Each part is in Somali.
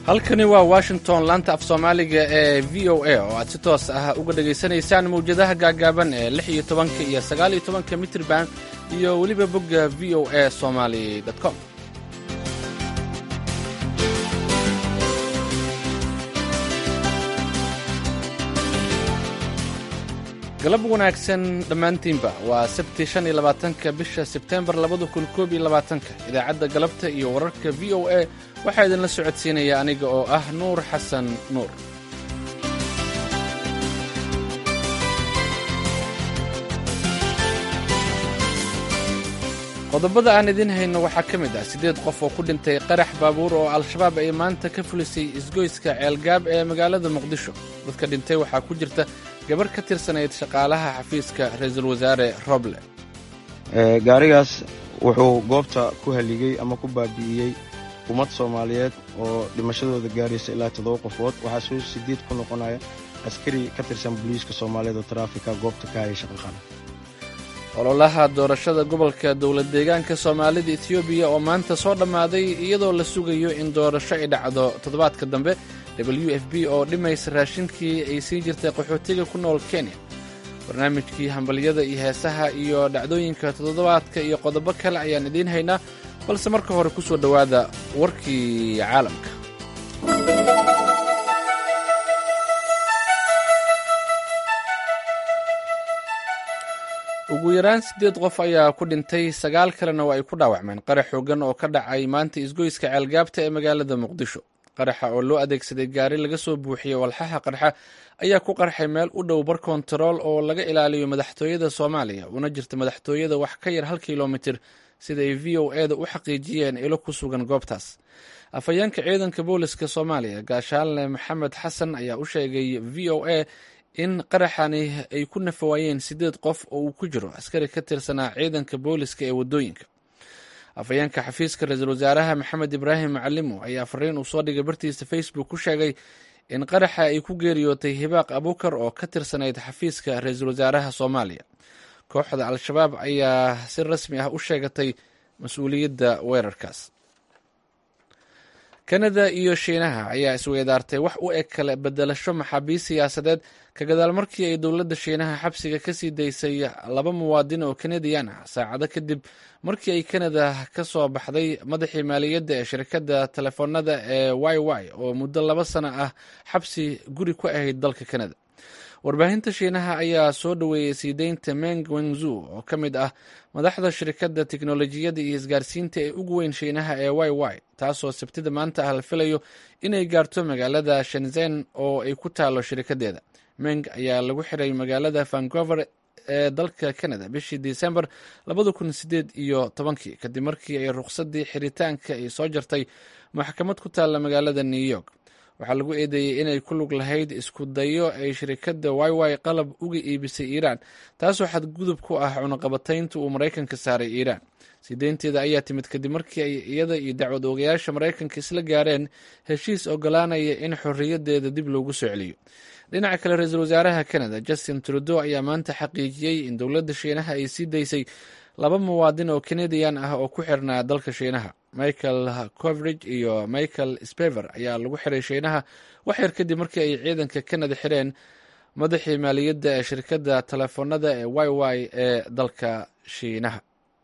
halkani waa washington laanta af soomaaliga ee v o a oo aad si toos ah uga dhegaysanaysaan mawjadaha gaagaaban ee 16 iyo 19 mitrban iyo weliba bogga v o a somali.com. galab wanaagsan dhammaantiinba waa sabti 25 bisha sebteembar 2021 idaacadda galabta iyo wararka v o a waxaa idinla socodsiinaya aniga oo ah nuur xasan nuur. qodobada aan idin hayno waxaa ka mid ah 8 qof oo ku dhintay qarax baabuur oo al-shabaab ay maanta ka fulisay isgoyska ceelgaab ee magaalada muqdisho. dadka dhintay waxaa ku jirta gabar ka tirsanayd shaqaalaha xafiiska ra'iisul wasaare Roble. gaarigaas wuxuu goobta ku haligay ama ku baabi'iyey ummad Soomaaliyeed oo dhimashadooda gaaraysa ilaa 7 qofood. waxaa soo 8 ku noqonaya askari ka tirsan booliiska Soomaaliyeed oo traafika goobta ka hayay shaqada. ololaha doorashada gobolka dowlad deegaanka Soomaalida Itoobiya oo maanta soo dhammaaday iyadoo la sugayo in doorasho ay dhacdo toddobaadka dambe. WFP oo dhimaysa raashinkii ay sii jirtay qaxootiga ku nool Kenya. barnaamijkii hambaliyada iyo heesaha iyo dhacdooyinka toddobaadka iyo qodobo kale ayaan idiin haynaa, balse marka hore ku soo dhowaada warkii caalamka. ugu yaraan 8 qof ayaa ku dhintay, 9 kalena waa ay ku dhaawacmeen qarax xooggan oo ka dhacay maanta isgoyska ceelgaabta ee magaalada muqdisho. qaraxa oo loo adeegsaday gaari laga soo buuxiyey walxaha qarxa ayaa ku qarxay meel u dhow bar kontarool oo laga ilaaliyo madaxtooyada Soomaaliya una jirta madaxtooyada wax ka yar 1 kiiloomitir sida ay v o a da u xaqiijiyeen ilo ku sugan goobtaas. afhayeenka ciidanka booliska Soomaaliya gaashaanle Maxamed Xasan ayaa u sheegay v o a in qaraxani ay ku nafawaayeen 8 qof oo uu ku jiro askari ka tirsanaa ciidanka booliska ee wadooyinka. afhayeenka xafiiska ra'iisul wasaaraha Maxamed Ibraahim Macalimo ayaa fariin uu soo dhigay bartiisa Facebook ku sheegay in qaraxa ay ku geeriyootay Hibaaq Abuukar oo ka tirsanayd xafiiska ra'iisul wasaaraha Soomaaliya. kooxda al-shabaab ayaa si rasmi ah u sheegatay mas'uuliyadda weerarkaas. Kanada iyo Shiinaha ayaa isweydaartay wax u eg kala bedelasho maxaabiis siyaasadeed ka gadaal markii ay dowladda Shiinaha xabsiga ka sii daysay 2 muwaadin oo Kanadiyaan ah saacado kadib markii ay Kanada ka soo baxday madaxii maaliyadda ee shirkadda telefoonada ee YY oo muddo 2 sano ah xabsi guri ku ahayd dalka Kanada. warbaahinta Shiinaha ayaa soo dhaweeyay sii deynta Meng Wanzhou oo ka mid ah madaxda shirkadda tiknoolajiyadda iyo isgaarsiinta ee ugu weyn Shiinaha ee YY, taasoo sabtida maanta ah la filayo inay gaarto magaalada Shenzhen oo ay ku taalo shirkaddeeda. Meng ayaa lagu xiray magaalada Vancouver ee dalka Canada bishii December 2018 kadib markii ay ruqsaddii xiritaanka ay soo jartay maxkamad ku taalla magaalada New York. waxaa lagu eedeeyey inay ku lug lahayd isku dayo ay shirkadda YY qalab uga iibisay Iiraan, taasoo xadgudub ku ah cunaqabataynta uu Maraykanka saaray Iiraan. sideynteeda ayaa timid kadib markii ay iyada iyo dacwad oogayaasha Maraykanka isla gaareen heshiis ogolaanaya in xorriyaddeeda dib loogu soo celiyo. dhinaca kale, ra'iisul wasaaraha Canada Justin Trudeau ayaa maanta xaqiijiyey in dowladda Shiinaha ay sii daysay 2 muwaadin oo Canadian ah oo ku xirnaa dalka Shiinaha. Michael Kovrig iyo Michael Spavor ayaa lagu xiray Shiinaha wax yar kadib markii ay ciidanka Canada xireen madaxii maaliyadda ee shirkadda telefoonada ee YY ee dalka Shiinaha.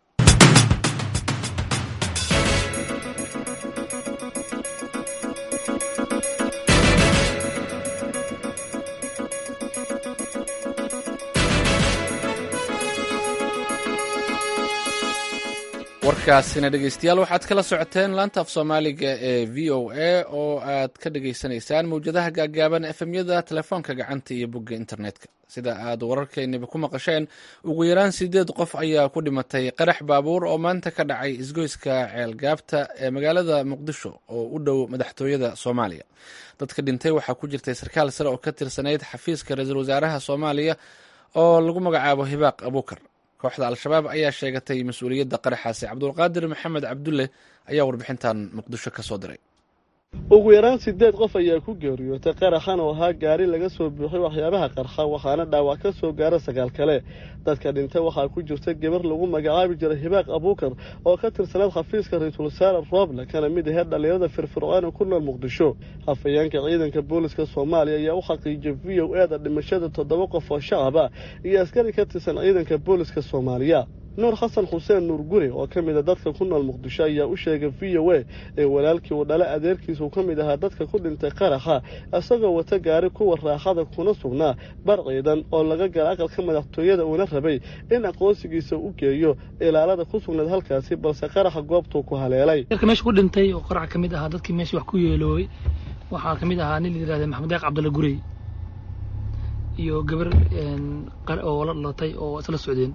warkaasina dhegeystayaal waxaad kala socoteen laanta af soomaaliga ee v o a oo aad ka dhegaysanaysaan mawjadaha gaagaaban efemyada telefoonka gacanta iyo bogga internetka. sida aad wararkeennaba ku maqasheen, ugu yaraan 8 qof ayaa ku dhimatay qarax baabuur oo maanta ka dhacay isgoyska ceelgaabta ee magaalada muqdisho oo u dhow madaxtooyada Soomaaliya. dadka dhintay waxaa ku jirtay sarkaal sare oo ka tirsanayd xafiiska ra'iisul wasaaraha Soomaaliya oo lagu magacaabo Hibaaq Abuukar. kooxda al-shabaab ayaa sheegatay mas'uuliyadda qaraxaasi. Cabdulqaadir Maxamed Cabdulle ayaa warbixintan muqdisho ka soo diray. ugu yaraan 8 qof ayaa ku geeriyootay qaraxan oo ahaa gaari laga soo buuxiyay waxyaabaha qarxa waxaana dhaawac ka soo gaaray 9 kale dadka dhintay waxaa ku jirta gabar lagu magacaabi jiray Hibaaq Abuukar oo ka tirsanad xafiiska Ra'iisul Wasaare Rooble kana mid ah dhalinyarada firfircoon ku nool Muqdisho afayeenka ciidanka booliska Soomaaliya ayaa u xaqiijiyay VOA dhimashada 7 qof oo shacab ah iyo askari ka tirsan ciidanka booliska Soomaaliya Nuur Xasan Xuseen Nuur Guri oo ka mid ah dadka ku nool Muqdisho ayaa u sheegay VOA ee walaalkii uu dhalay adeerkiisa ka mid ah dadka ku dhintay qaraxa asagoo wata gaari kuwa raaxada kuna sugnaa bar ciidan oo laga galay aqalka madaxtooyada uu rabay in aqoonsigiisa uu geeyo ilaalada ku sugnayd halkaasi balse qaraxa goobtu ku haleelay dadka meesha ku dhintay oo qarax ka mid ah dadkii meesha wax ku yeelooy waxa ka mid ah nin yiraahdo Maxamed Deeq Cabdulla Guri iyo gabar oo la latay oo isla socdeen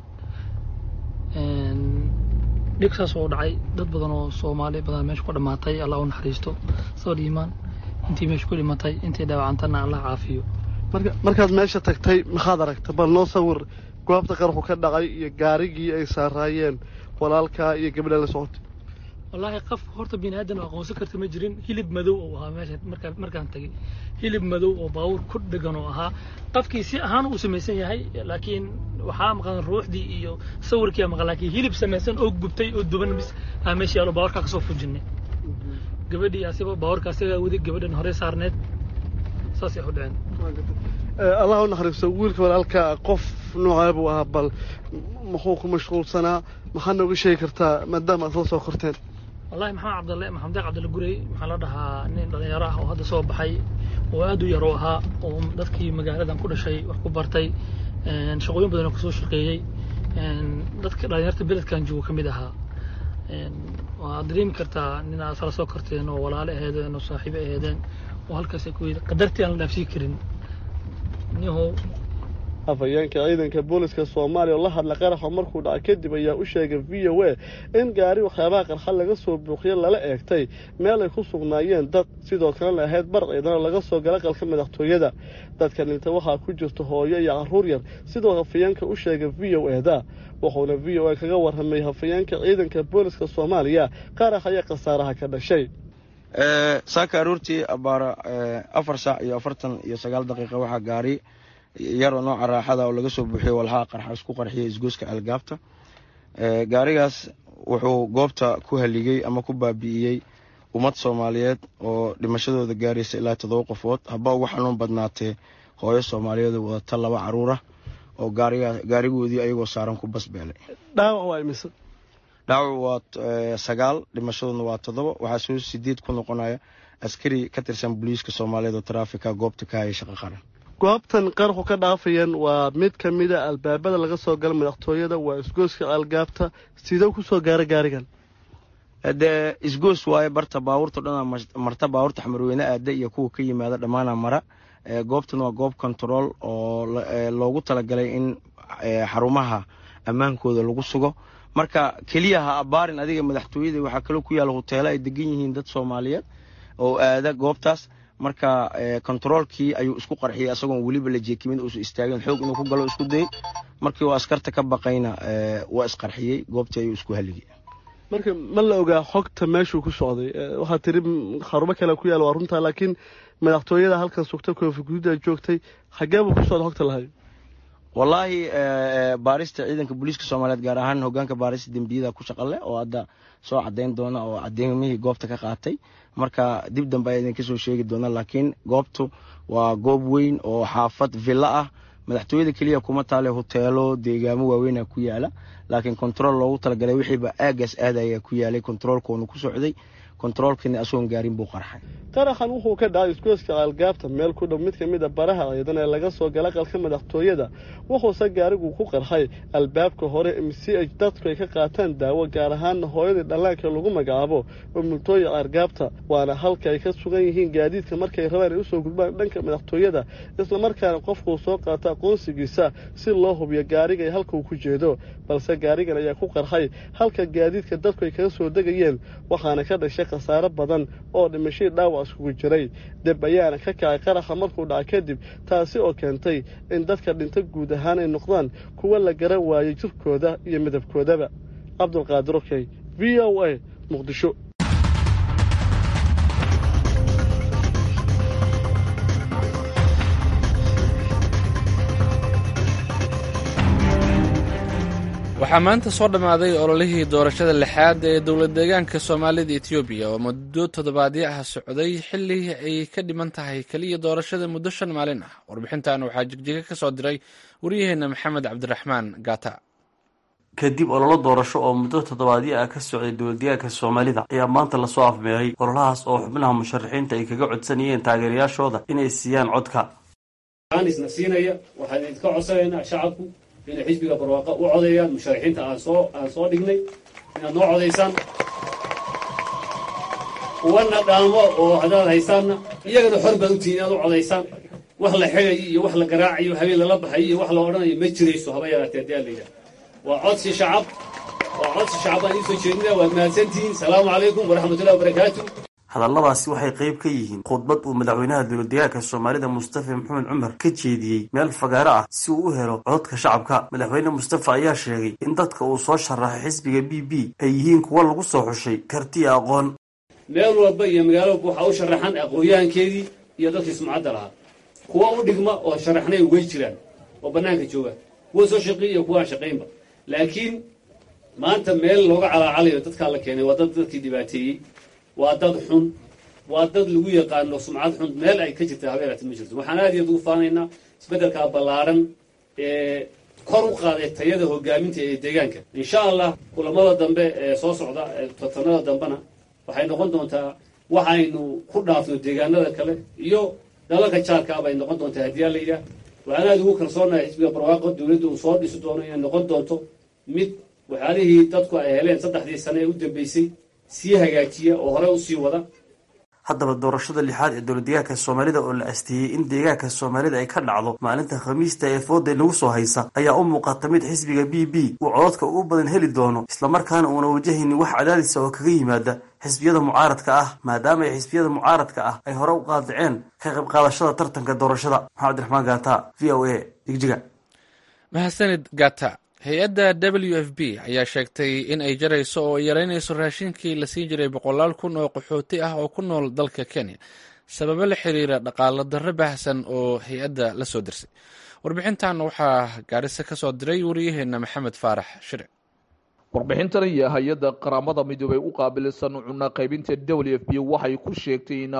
dhigsaas oo dhacay dad badan oo Soomaali badan meesha ku dhamaatay Allah u naxariisto soo dhiimaan intii meesha ku dhimatay intii dhaawacantana Allah caafiyo markaad meesha tagtay maxaad aragtay bal noo sawir goobta qarxu ka dhacay iyo gaarigii ay saarayeen walaalka iyo gabadha la socotay wallahi qaf horta bini'aadan aqoonsi karta ma jirin hilib madow oo ahaa meesha markaan tagay hilib madow oo baawur ku dhagan oo ahaa qafkii si ahaan uu sameeysan yahay laakiin waxa maqan ruuxdii iyo sawirkii maqan laakiin hilib sameeysan oo gubtay oo duban bis meesha yaalo baawurka ka soo fujinay gabadhii asiba baawurka asiga wadi gabadhan hore saarneed saasi u dhaceen Allah u naxariisto wiilka walaalka qof noocaab ah bal muxuu ku mashquulsanaa maxaa nooga sheegi kartaa maadaama aad soo korteen wallahi Maxamed Deeq Cabdulla Guri maxaa la dhahaa nin dhalinyaro ah oo hadda soo baxay oo aad u yar oo ahaa oo dadkii magaaladan ku dhashay wax ku bartay shaqooyin badan oo ka soo shaqeeyay dadka dhalinyarta beledkan jooga kamid ahaa waa dareemi kartaa nin aad soo korteen oo walaalo ahaydeen oo saaxiibo ahaydeen oo halkaas ay ku qadartii aan la dhaafsi karin niho afayeenka ciidanka booliska Soomaaliya oo la hadla qaraxa markuu dhacay kadib ayaa u sheegay VOA in gaari waxyaabaha qarxa laga soo buuqiyay lala eegtay meel ay ku sugnaayeen dad sidoo kale ahayd bar ciidan laga soo galay qalka madaxtooyada dadka inta waxa ku jirta hooyo iyo caruur yar sidoo afayeenka u sheegay VOA wuxuuna VOA kaga warramay afayeenka ciidanka booliska Soomaaliya qaraxa iyo qasaaraha ka dhashay saaka aroortii abaara 4 saac iyo 49 daqiiqo waxa gaari yar oo nooca raaxada oo laga soo buuxiyay walxaha qarxa isku qarxiyay isgooska algaabta gaarigaas wuxuu goobta ku haligay ama ku baabi'iyay ummad Soomaaliyeed oo dhimashadooda gaaraysa ilaa 7 qofood haba ugu xanuun badnaatay hooyo Soomaaliyeed oo wadata 2 caruur ah oo gaarigoodii ayagoo saaran ku basbeelay dhaawac waa imisa dhaawac waa 9 dhimashaduna waa 7 waxa soo 8 ku noqonaya askari ka tirsan booliiska Soomaaliyeed oo traafika goobta ka hayay shaqo qaran goobtan qarxu ka dhaafayeen waa mid kamid ah albaabada laga soo gal madaxtooyada waa isgooska algaabta sidoo ku soo gaaray gaarigan isgoos waaye barta baawurta dhan marta baawurta xamarweyne aada iyo kuwa ka yimaada dhamaana mara goobtan waa goob control oo loogu talagalay in xarumaha ammaankooda lagu sugo marka kaliya ha abaarin adiga madaxtooyada waxa kale ku yaal hoteelo ay degan yihiin dad Soomaaliyeed oo aada goobtaas marka controlkii ayuu isku qarxiyay asagoon waliba la jeekimin oo istaagin xoog inuu ku galo isku day markii uu askarta ka baqayna waa isqarxiyay goobtii ayuu isku haligay marka ma la ogaa xogta meeshuu ku socday waxa tiri xarumo kale ku yaal waa runta laakiin madaxtooyada halkan sugtay koofi guduud joogtay xagee buu ku socday xogta lahayd wallahi baarista ciidanka booliiska Soomaaliyeed gaar ahaan hoggaanka baarista dambiyada ku shaqale oo hadda soo cadeyn doona oo cadeymihii goobta ka qaatay marka dib dambe ay idinka soo sheegi doona laakiin goobtu waa goob weyn oo xaafad villa ah madaxtooyada kaliya kuma taale hoteelo deegaamo waaweyn ku yaala laakiin control loogu talagalay wixii ba aagas aadaya ku yaalay controlkoonu ku socday controlkina asoon gaarin buu qarxay qaraxan wuxuu ka dhacay isgooska algaabta meel ku dhow mid kamid ah baraha ciidan ee laga soo galay qalka madaxtooyada wuxuu gaarigu ku qarxay albaabka hore MCH dadku ay ka qaataan daawo gaar ahaan hooyada dhalaanka lagu magacaabo umultooya algaabta waana halka ay ka sugan yihiin gaadiidka markay rabaan inay soo gudbaan dhanka madaxtooyada isla markaana qofku soo qaata aqoonsigiisa si loo hubiyo gaariga ay halka uu ku jeedo balse gaarigan ayaa ku qarxay halka gaadiidka dadku ay kaga soo degayeen waxaana ka dhashay khasaare badan oo dhimashay dhaawac isku jiray dib ayaana ka kacay qaraxa markuu dhacay kadib taasi oo keentay in dadka dhinta guud ahaan ay noqdaan kuwa la garan waayay jirkooda iyo midabkoodaba Cabdulqaadir Okey VOA Muqdisho waxaa maanta soo dhammaaday ololihii doorashada lixaad ee dowlad deegaanka soomaalida etoobiya oo muddo toddobaadyo ah socday xilli ay ka dhiman tahay keliya doorashada muddo 5 maalin ah. warbixintan waxaa jigjiga ka soo diray waryaheena maxamed cabdiraxmaan gaata. kadib ololo doorasho oo muddo toddobaadyo ah ka socday dowlad deegaanka soomaalida ayaa maanta lasoo afmeeray ololahaas oo xubnaha musharaxiinta ay kaga codsanayeen taageerayaashooda inay siiyaan codka. waxaan isna siinaya waxaan idinka codsanaynaa shacabku inay xisbiga barwaaqo u codeeyaan musharaxiinta aan soo dhignay inaad noo codaysaan kuwana dhaamo oo hadaad haysaanna iyagana xor baad u tihiin inaad u codaysaan. wax la xigayo iyo wax la garaacayo habeen lala baxayo iyo wax la odhanayo ma jirayso haba yaraatee haddii la yidhaha waa codsi shacab baan iisoo jeedinaya. waad mahadsantihiin. salaamu calaykum waraxmatullahi wabarakaatu. hadalladaasi waxay qayb ka yihiin khudbad uu madaxweynaha dowlad deegaanka soomaalida mustafa maxamed cumar ka jeediyey meel fagaaro ah si uu u helo codadka shacabka. madaxweyne mustafa ayaa sheegay in dadka uu soo sharaxay xisbiga b b ay yihiin kuwa lagu soo xushay karti iyo aqoon. meel walba iyo magaalo walba waxaa u sharaxan aqoon-yahankeedii iyo dadkii sumcadda lahaa. kuwa u dhigma oo sharaxnay way jiraan oo bannaanka jooga, kuwa soo shaqeey iyo kuwa aan shaqaynba. laakiin maanta meel looga calaacalayo dadkaa la keenay waa dadkii dhibaateeyey, waa dad xun, waa dad lagu yaqaano sumcad xun. meel ay ka jirta habeeraati ma jirto. waxaan aad iyo aad ugu faanaynaa isbeddelkaa ballaaran ee kor u qaaday tayada hogaaminta ee deegaanka. insha allah kulamada dambe ee soo socda tartanada dambena waxay noqon doontaa waxaynu ku dhaafno deegaanada kale iyo dalalka jaarkaa bay noqon doontaa haddii la yidhaah. waxaan aad ugu kalsoonahay xisbiga barwaaqo dowladda uu soo dhisi doono inay noqon doonto mid waxyaalihii dadku ay heleen 3 sano ee u dambeysay sii hagaajiya oo hore u sii wada. haddaba doorashada lixaad ee dowlad deegaanka soomaalida oo la asteeyey in deegaanka soomaalida ay ka dhacdo maalinta khamiista ee fooda nagu soo haysa ayaa u muuqata mid xisbiga b b uu codadka ugu badan heli doono, islamarkaana uuna wajahaynin wax cadaadisa oo kaga yimaada xisbiyada mucaaradka ah, maadaama ay xisbiyada mucaaradka ah ay hore u qaadaceen ka qayb qaadashada tartanka doorashada. maxamed cabdiraxmaan gaata, v o a, jigjiga. mahadsanid gaata. hay-adda w f b ayaa sheegtay in ay jarayso oo ay yaraynayso raashinkii la siin jiray 100,000 oo qaxooti ah oo ku nool dalka Kenya sababo la xiriira dhaqaale darro baahsan oo hay-adda la soo dirsay. warbixintan waxaa Gaarisa ka soo diray wariyaheena maxamed faarax shire. warbixintan iyo hay-adda qaramada midoobay u qaabilsan cunno qaybinta w f b waxay ku sheegtay in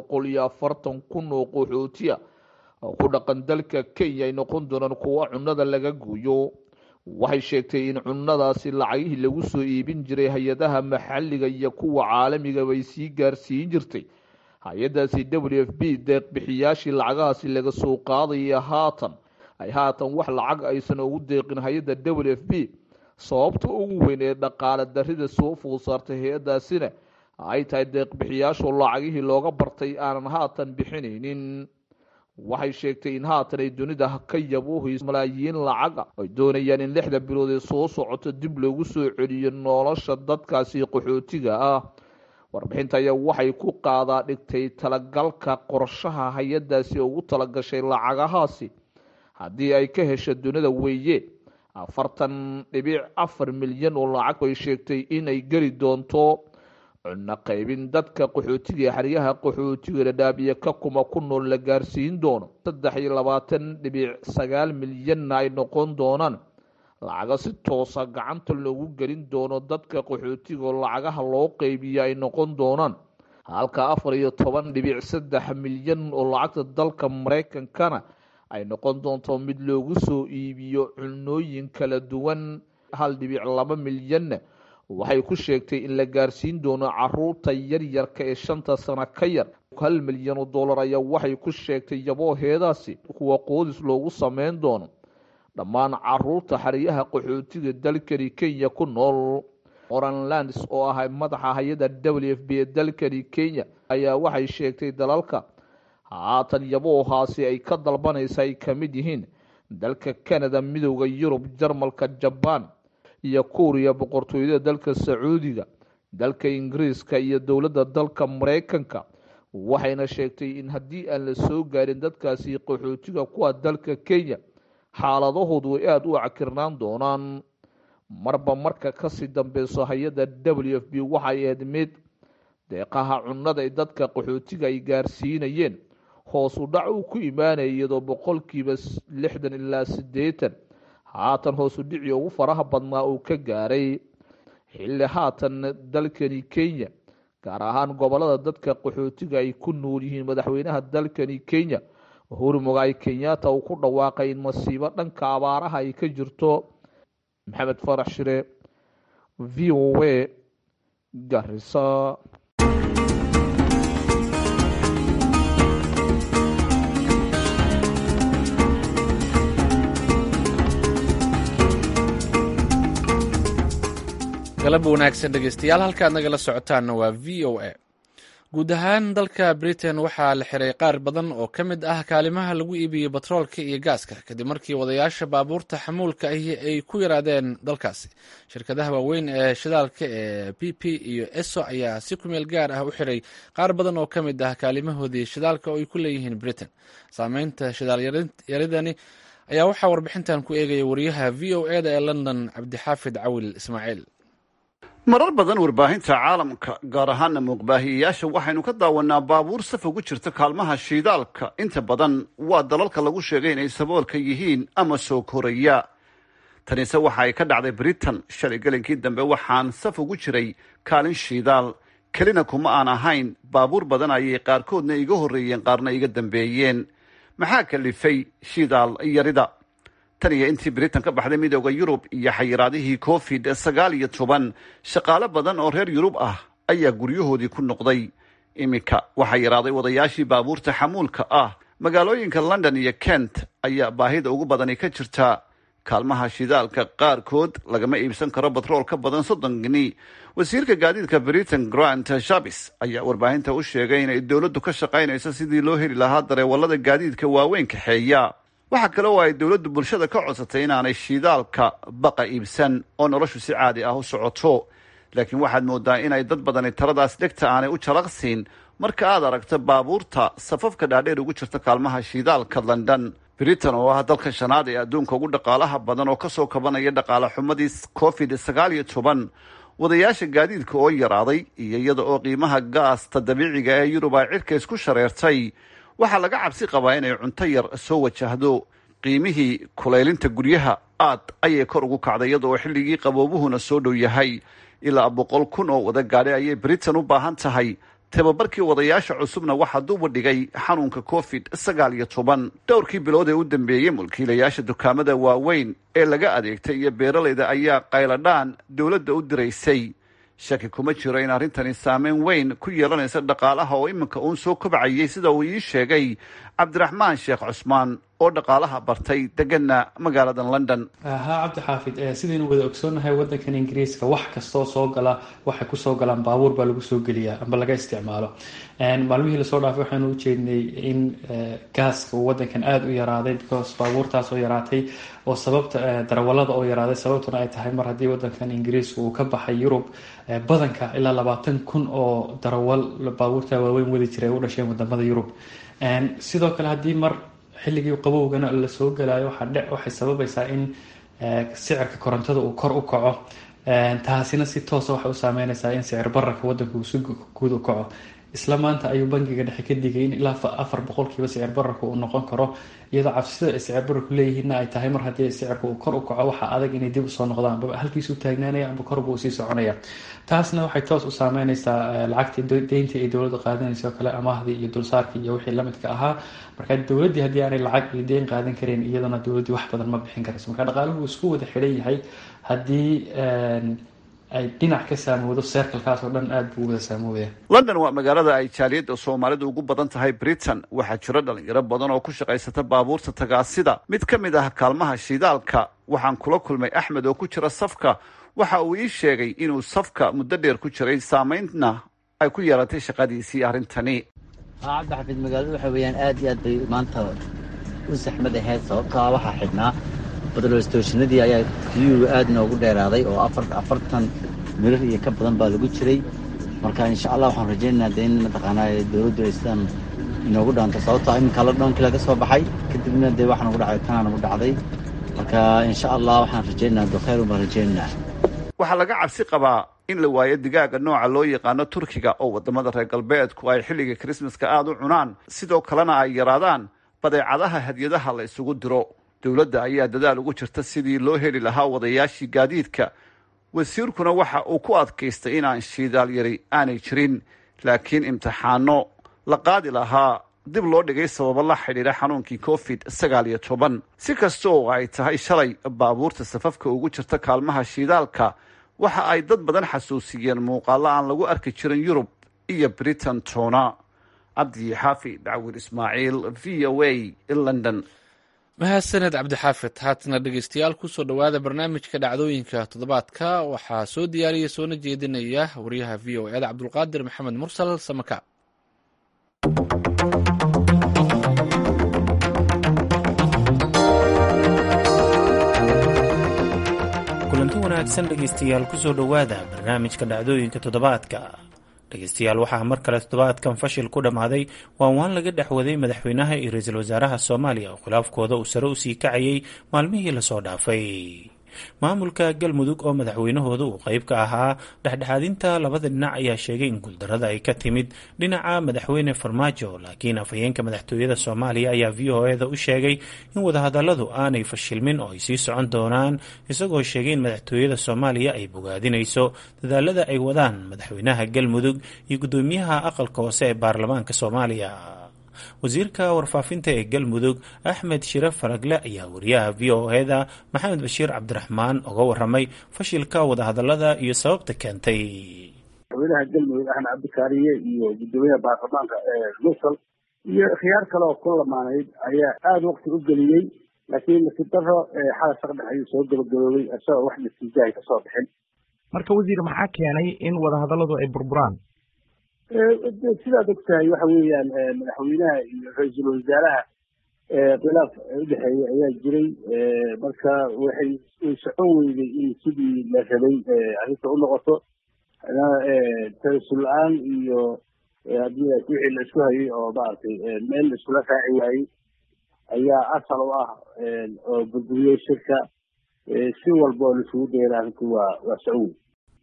440,000 oo qaxooti ah oo ku dhaqan dalka Kenya ay noqon doonaan kuwa cunnada laga gooyo. waxay sheegtay in cunnadaasi lacagihii lagu soo iibin jiray hay-adaha maxalliga iyo kuwa caalamiga bay sii gaarsiin jirtay hay-adaasi w f b deeq-bixiyaashii lacagahaasi laga soo qaadaya haatan wax lacag aysan ugu deeqin hay-adda w f b. sababta ugu weyn ee dhaqaale darrida soo food saartay hay-adaasina ay tahay deeq-bixiyaashu lacagihii looga bartay aanan haatan bixinaynin. waxay sheegtay in haatan ay dunida ka yabuuhayso malaayiin lacaga ay doonayaan in 6 bilood ee soo socota dib loogu soo celiyo nolosha dadkaasi qaxootiga ah. warbixinta ayaa waxay ku qaadaa dhigtay talagalka qorshaha hay-adaasi ugu talagashay lacagahaasi haddii ay ka hesho dunida weeye 40.4 milyan oo lacag ay sheegtay inay geli doonto cunno qaybin dadka qaxootiga ee xeryaha qaxootiga Dadaab iyo Kakuma ku nool la gaarsiin doono 23.9 milyan ay noqon doonaan lacaga si toosa gacanta loogu gelin doono dadka qaxootiga oo lacagaha loo qaybiyo ay noqon doonaan halka 14.3 milyan oo lacagta dalka Mareykankana ay noqon doonto mid loogu soo iibiyo cunnooyin kala duwan. 1.2 milyan waxay ku sheegtay in la gaarsiin doono caruurta yaryarka ee 5 sano ka yar. 1 milyan oo dollar ayaa waxay ku sheegtay yabooheedaasi kuwa qoodis loogu sameyn doono dhammaan caruurta xeryaha qaxootiga dalkani Kenya ku nool. Oran Lands oo ah madaxa hay-adda w f b ee dalkani Kenya ayaa waxay sheegtay dalalka haatan yaboohaasi ay ka dalbanaysa ay ka mid yihiin dalka Canada, midowga Yurub, Jarmalka, Jaban iyo Kuuriya, boqortooyada dalka Sacuudiga, dalka Ingiriiska iyo dowladda dalka Mareykanka. waxayna sheegtay in haddii aan la soo gaarin dadkaasi qaxootiga kuwa dalka Kenya xaaladahoodu ay aad u cakirnaan doonaan. marba marka kasii dambeyso hay-adda w f b waxay ahayd mid deeqaha cunnada ee dadka qaxootiga ay gaarsiinayeen hoos u dhac uu ku imaanaya iyadoo 60% ilaa 80 haatan hoosu dhici ugu faraha badnaa uu ka gaaray xilli haatan dalkani Kenya gaar ahaan gobolada dadka qaxootiga ay ku nool yihiin madaxweynaha dalkani Kenya Uhuru Muigai Kenyatta uu ku dhawaaqay in masiibo dhanka abaaraha ay ka jirto. Maxamed Farax Shire, VOA, Garissa. galab wanaagsan dhegeystayaal, halkaad nagala socotaanna waa v o a. guud ahaan dalka britain waxaa la xiray qaar badan oo ka mid ah kaalimaha lagu iibiyey batroolka iyo gaaska kadib markii wadayaasha baabuurta xamuulka ahi ay ku yaraadeen dalkaasi. shirkadaha waaweyn ee shidaalka ee BP iyo ESSO ayaa si kumeel gaar ah u xiray qaar badan oo ka mid ah kaalimahoodii shidaalka oo ay ku leeyihiin britain. saameynta shidaal yaridani ayaa waxaa warbixintan ku eegaya wariyaha v o a da ee london cabdixaafid cawil ismaaciil. marar badan warbaahinta caalamka gaar ahaana muuqbaahiyeyaasha waxaynu ka daawanaa baabuur saf ugu jirta kaalmaha shiidaalka. inta badan waa dalalka lagu sheegay inay saboolka yihiin ama soo koraya. tanise waxa ay ka dhacday britain. shalay gelinkii dambe waxaan saf ugu jiray kaalin shiidaal kelina kuma aan ahayn. baabuur badan ayay qaarkoodna iga horreeyeen qaarna iga dambeeyeen. maxaa kalifay shiidaal yarida? tan iyo intii britain ka baxday midooda yurub iyo xayiraadihii COVID-19 shaqaale badan oo reer yurub ah ayaa guryahoodii ku noqday. iminka waxaa yaraaday wadayaashii baabuurta xamuulka ah. magaalooyinka london iyo kent ayaa baahida ugu badani ka jirta. kaalmaha shidaalka qaarkood lagama iibsan karo batrool ka badan 30 gini. wasiirka gaadiidka britain Grant Shapps ayaa warbaahinta u sheegay inay dowladdu ka shaqaynayso sidii loo heli lahaa dareewalada gaadiidka waaweyn kaxeeya. waxaa kale oo ay dowladdu bulshada ka codsatay inaanay shidaalka baqa iibsan oo noloshu si caadi ah u socoto. laakiin waxaad moodaa inay dad badani taladaas dhegta aanay u jalaqsiin marka aad aragto baabuurta safafka dhaadheer ugu jirta kaalmaha shidaalka London. britain oo ah dalka shanaad ee adduunka ugu dhaqaalaha badan oo kasoo kabanaya dhaqaale xumadii COVID-19, wadayaasha gaadiidka oo yaraaday iyo iyada oo qiimaha gaasta dabiiciga ee Yurub ay cirka isku shareertay, waxaa laga cabsi qabaa inay cunto yar soo wajahdo. qiimihii kulaylinta guryaha aad ayay kor ugu kacday iyada oo xilligii qaboobuhuna soo dhow yahay. ilaa 100,000 oo wada gaadhi ayay britain u baahan tahay. tababarkii wadayaasha cusubna waxaa duuba dhigay xanuunka COVID-19. dhowrkii bilood ee u dambeeyey mulkiilayaasha dukaamada waaweyn ee laga adeegtay iyo beeralayda ayaa qayladhaan dowladda u diraysay. shaki kuma jiro in arrintani saameyn weyn ku yeelanaysa dhaqaalaha oo iminka uun soo kobcayay, sida uu ii sheegay cabdiraxmaan sheekh cusmaan oo dhaqaalaha bartay degana magaalada London. cabdi xaafid, sidaynu wada ogsoonahay wadankan ingiriiska wax kastoo soo gala waxay kusoo galaan baabuur baa lagu soo geliyaa amba laga isticmaalo. maalmihii lasoo dhaafay waxaanu u jeednay in gaaska uu wadankan aada u yaraaday because baabuurtaas oo yaraatay oo sababta darawalada oo yaraaday sababtuna ay tahay mar haddii wadankan ingiriiska uu ka baxay Yurub badanka ilaa 20,000 oo darawal baabuurta waaweyn wadi jiray u dhasheen wadamada Yurub. sidoo kale haddii mar xilligii qabowgana la soo galaayo waxay sababaysaa in sicirka korontada uu kor u kaco. taasina si toos ah waxay u saameynaysaa in sicir bararka wadanka uu si guud u kaco. isla maanta ayuu bangiga dhexe ka digay in ilaa 4% sicir bararka uu noqon karo, iyadoo cabsida ay sicir bararku leeyihiinna ay tahay mar haddii sicirka uu kor u kaco waxaa adag inay dib usoo noqdaan amba halkiisu taagnaanaya amba korba uu sii soconaya. taasna waxay toos u saameynaysaa lacagtii deyntii ay dowladda qaadanayso kale, amaahdii iyo dulsaarkii iyo wixii lamidka ahaa. marka dowladdii haddii aanay lacag iyo deyn qaadan karin iyadana dowladdii wax badan ma bixin karayso. marka dhaqaaluhu isku wada xidhan yahay. haddii ay dhinac ka saamoodo seerkalkaas oo dhan aad buu wada saamoobaya. London waa magaalada ay jaaliyadda Soomaalidu ugu badan tahay Britain. waxaa jira dhalinyaro badan oo ku shaqaysata baabuurta tagaasida. mid ka mid ah kaalmaha shidaalka waxaan kula kulmay Axmed oo ku jira safka. waxa uu ii sheegay inuu safka muddo dheer ku jiray, saameynna ay ku yeelatay shaqadiisii arrintani. cabdi xaafid, magaaladu waxa weeyaan aad iyo aad bay maanta u saxmad ahayd sababtoo ah waxaa xidhnaa badalo stationadii ayaa kiyuu aad noogu dheeraaday oo 40 mirir iyo ka badan baa lagu jiray. marka insha Allah waxaan rajaynaynaa in mataqaanaa dowladdu ay sidan inoogu dhaanto sababtoo ah iminka la dhoonkii laga soo baxay kadibna dee waxaa nagu dhacday tanaa nagu dhacday. marka insha Allah waxaan rajaynaynaa dokhayr baan rajaynaynaa. waxaa laga cabsi qabaa in la waayo digaaga nooca loo yaqaano Turkiga oo wadamada reer galbeedku ay xilliga Christmaska aad u cunaan, sidoo kalena ay yaraadaan badeecadaha hadiyadaha la isugu diro. dowladda ayaa dadaal ugu jirta sidii loo heli lahaa wadayaashii gaadiidka. wasiirkuna waxa uu ku adkaystay inaan shidaal yari aanay jirin, laakiin imtixaano la qaadi lahaa dib loo dhigay sababo la xidhiidha xanuunkii covid-19. si kasta oo ay tahay, shalay baabuurta safafka ugu jirta kaalmaha shidaalka waxa ay dad badan xasuusiyeen muuqaalo aan lagu arki jirin Yurub iyo Britain toona. cabdi xaafi dacwir ismaaciil, v o a London. mahadsaned cabdixaafid. haatana dhegeystayaal kusoo dhowaada barnaamijka dhacdooyinka toddobaadka. waxaa soo diyaariya soona jeedinaya wariyaha v o a cabdulqaadir maxamed mursal samaka. kulanti wanaagsan dhegeystayaal, kusoo dhowaada barnaamijka dhacdooyinka toddobaadka. dhegeystayaal, waxaa mar kale toddobaadkan fashil ku dhammaaday waan laga dhexwaday madaxweynaha iyo ra-iisul wasaaraha soomaaliya oo khilaafkooda uu sare usii kacayay maalmihii lasoo dhaafay. maamulka galmudug oo madaxweynahooda uu qayb ka ahaa dhexdhexaadinta labada dhinac ayaa sheegay in guuldarada ay ka timid dhinaca madaxweyne farmaajo, laakiin afhayeenka madaxtooyada soomaaliya ayaa v o eda u sheegay in wadahadaladu aanay fashilmin oo ay sii socon doonaan, isagoo sheegay in madaxtooyada soomaaliya ay bogaadinayso dadaalada ay wadaan madaxweynaha galmudug iyo guddoomiyaha aqalka hoose ee baarlamaanka soomaaliya. wasiirka warfaafinta ee galmudug axmed shire faragle ayaa wariyaha v o eda maxamed bashiir cabdiraxmaan uga waramay fashilka wadahadalada iyo sababta keentay. madaxweynaha galmudug axmed cabdikaariye iyo guddoomiyaha baarlamaanka musal iyo khiyaar kale oo ku lamaanayd ayaa aada waqti u geliyey, laakiin nasiib daro xalay saqdhex ayuu soo gabagaboobay isagoo wax natiijo ay kasoo bixin. marka wasiir, maxaa keenay in wadahadaladu ay burburaan? sidaad ogtahay waxa weeyaan madaxweynaha iyo ra-iisul wasaaraha khilaaf udhexeeya ayaa jiray, marka way socon weyday in sidii la rabay arrinta u noqoto. tarasul la-aan iyo haddii wixii la isku hayay oo maaragtay meel la iskula raaci waayey ayaa asal u ah oo burburiyey shirka. si walba oo laisugu dayana arrinku waa socon wey.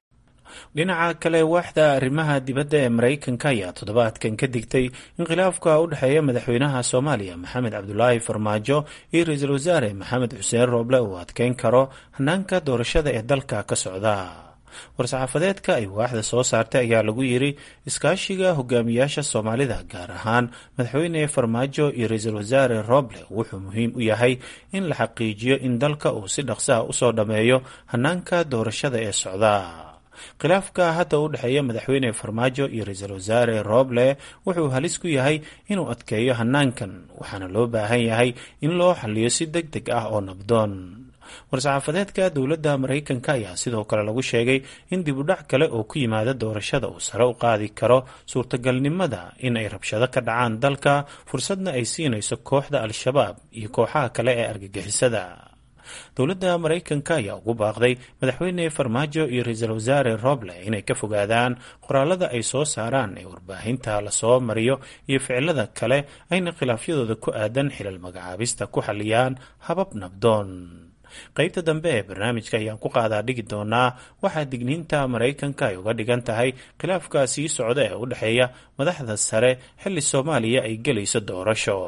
dhinaca kale, waaxda arrimaha dibadda ee maraykanka ayaa toddobaadkan ka digtay in khilaafka u dhexeeya madaxweynaha soomaaliya maxamed cabdulaahi farmaajo iyo ra-iisul wasaare maxamed xuseen rooble uu adkeyn karo hanaanka doorashada ee dalka ka socda. war-saxaafadeedka ay waaxda soo saartay ayaa lagu yidhi iskaashiga hogaamiyaasha soomaalida, gaar ahaan madaxweyne farmaajo iyo ra-iisul wasaare rooble, wuxuu muhiim u yahay in la xaqiijiyo in dalka uu si dhaqsaha usoo dhammeeyo hanaanka doorashada ee socda. khilaafka hadda u dhexeeya madaxweyne farmaajo iyo ra-iisul wasaare rooble wuxuu halis ku yahay inuu adkeeyo hanaankan, waxaana loo baahan yahay in loo xaliyo si deg deg ah oo nabdoon. war-saxaafadeedka dowladda maraykanka ayaa sidoo kale lagu sheegay in dib u dhac kale oo ku yimaada doorashada uu sare u qaadi karo suurtagalnimada in ay rabshado ka dhacaan dalka, fursadna ay siinayso kooxda al-shabaab iyo kooxaha kale ee argagixisada. dowladda maraykanka ayaa ugu baaqday madaxweyne farmaajo iyo ra-iisul wasaare rooble inay ka fogaadaan qoraalada ay soo saaraan ee warbaahinta lasoo mariyo iyo ficilada kale, ayna khilaafyadooda ku aadan xilal magacaabista ku xaliyaan habab nabdoon. qaybta dambe ee barnaamijka ayaan ku qaadaa dhigi doonaa waxaa digniinta maraykanka ay uga dhigan tahay khilaafka sii socda ee u dhexeeya madaxda sare xilli soomaaliya ay gelayso doorasho.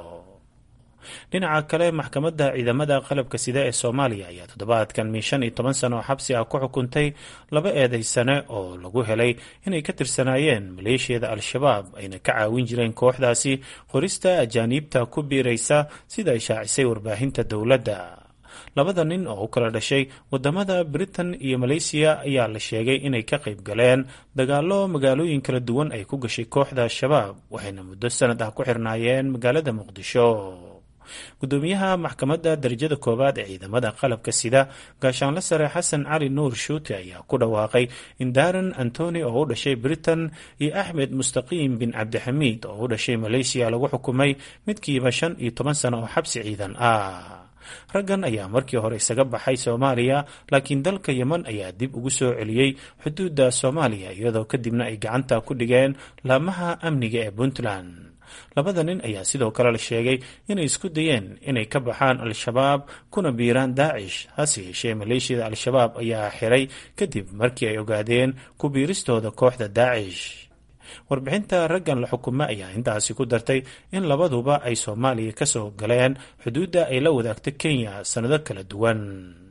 dhinaca kale, maxkamadda ciidamada qalabka sida ee soomaaliya ayaa toddobaadkan 15 sano oo xabsi ah ku xukuntay 2 eedaysane oo lagu helay inay ka tirsanaayeen maleeshiyada al-shabaab ayna ka caawin jireen kooxdaasi qorista ajaaniibta ku biiraysa sida ay shaacisay warbaahinta dowladda. 2 nin oo u kala dhashay wadamada Britain iyo Malaysia ayaa la sheegay inay ka qayb galeen dagaallo magaalooyin kala duwan ay ku gashay kooxda al-shabaab, waxayna muddo sanad ah ku xirnaayeen magaalada muqdisho. gudoomiyaha maxkamadda darajada koowaad ee ciidamada qalabka sida gaashaanle sare xasan cali nuur shuute ayaa ku dhawaaqay in Darren Anthony oo u dhashay Britain iyo Axmed Mustaqiim bin Cabdixamiid oo u dhashay Malaysia lagu xukumay midkiiba 15 sano oo xabsi ciidan ah. raggan ayaa markii hore isaga baxay Soomaaliya, laakiin dalka Yemen ayaa dib ugu soo celiyey xuduudda Soomaaliya iyadoo kadibna ay gacanta ku dhigeen laamaha amniga ee Puntland. 2 nin ayaa sidoo kale la sheegay inay isku dayeen inay ka baxaan al-shabaab kuna biiraan Daacish, hase yeeshee maleeshiyada al-shabaab ayaa xiray kadib markii ay ogaadeen ku biiristooda kooxda Daacish. warbixinta raggan la xukumo ayaa intaasi ku dartay in labaduba ay soomaaliya ka soo galeen xuduudda ay la wadaagto kenya sannado kala duwan.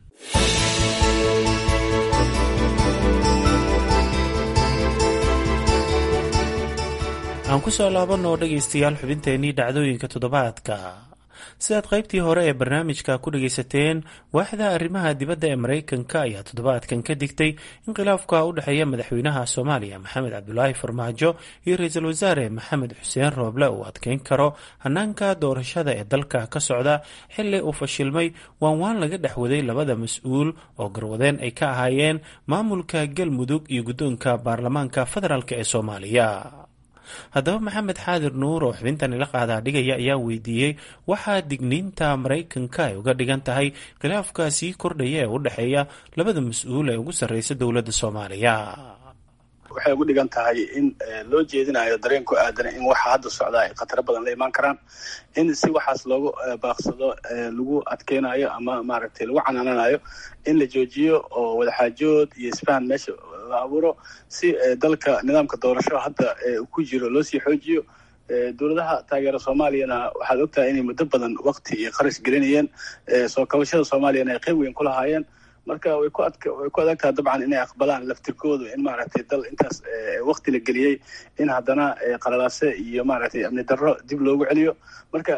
aan ku soo laabanoo dhegaystayaal xubinteennii dhacdooyinka toddobaadka. sidaad qaybtii hore ee barnaamijka ku dhagaysateen, waaxda arrimaha dibadda ee maraykanka ayaa toddobaadkan ka digtay in khilaafka u dhexeeya madaxweynaha soomaaliya maxamed cabdulaahi farmaajo iyo ra-iisul wasaare maxamed xuseen rooble uu adkeyn karo hanaanka doorashada ee dalka ka socda xilli uu fashilmay waanwaan laga dhex waday labada mas-uul oo garwadeen ay ka ahaayeen maamulka galmudug iyo guddoonka baarlamaanka federaalk ee soomaaliya. haddaba maxamed xaadir nuur oo xubintan ila qaadaa dhigaya ayaa weydiiyey waxaa digniinta maraykanka ay uga dhigan tahay khilaafka sii kordhaya ee u dhexeeya labada mas-uul ee ugu sarreysa dowladda soomaaliya. waxay ugu dhigan tahay in loo jeedinayo dareen ku aadan in waxa hadda socda ay khataro badan la imaan karaan, in si waxaas loogu baaqsado lagu adkeynayo ama maaragtay lagu canaananayo in la joojiyo oo wadaxaajood iyo isfahan meesha la abuuro si dalka nidaamka doorasho hadda ku jiro loo sii xoojiyo. dowladaha taageera soomaaliyana waxaad ogtahay inay muddo badan waqti iyo kharash gelinayeen soo kabashada soomaaliyana ay qayb weyn ku lahaayeen. marka way ku adagtaha dabcan inay aqbalaan laftirkoodu in maaragtay dal intaas waqti la geliyey in haddana qalalaase iyo maaragtay amni darro dib loogu celiyo. marka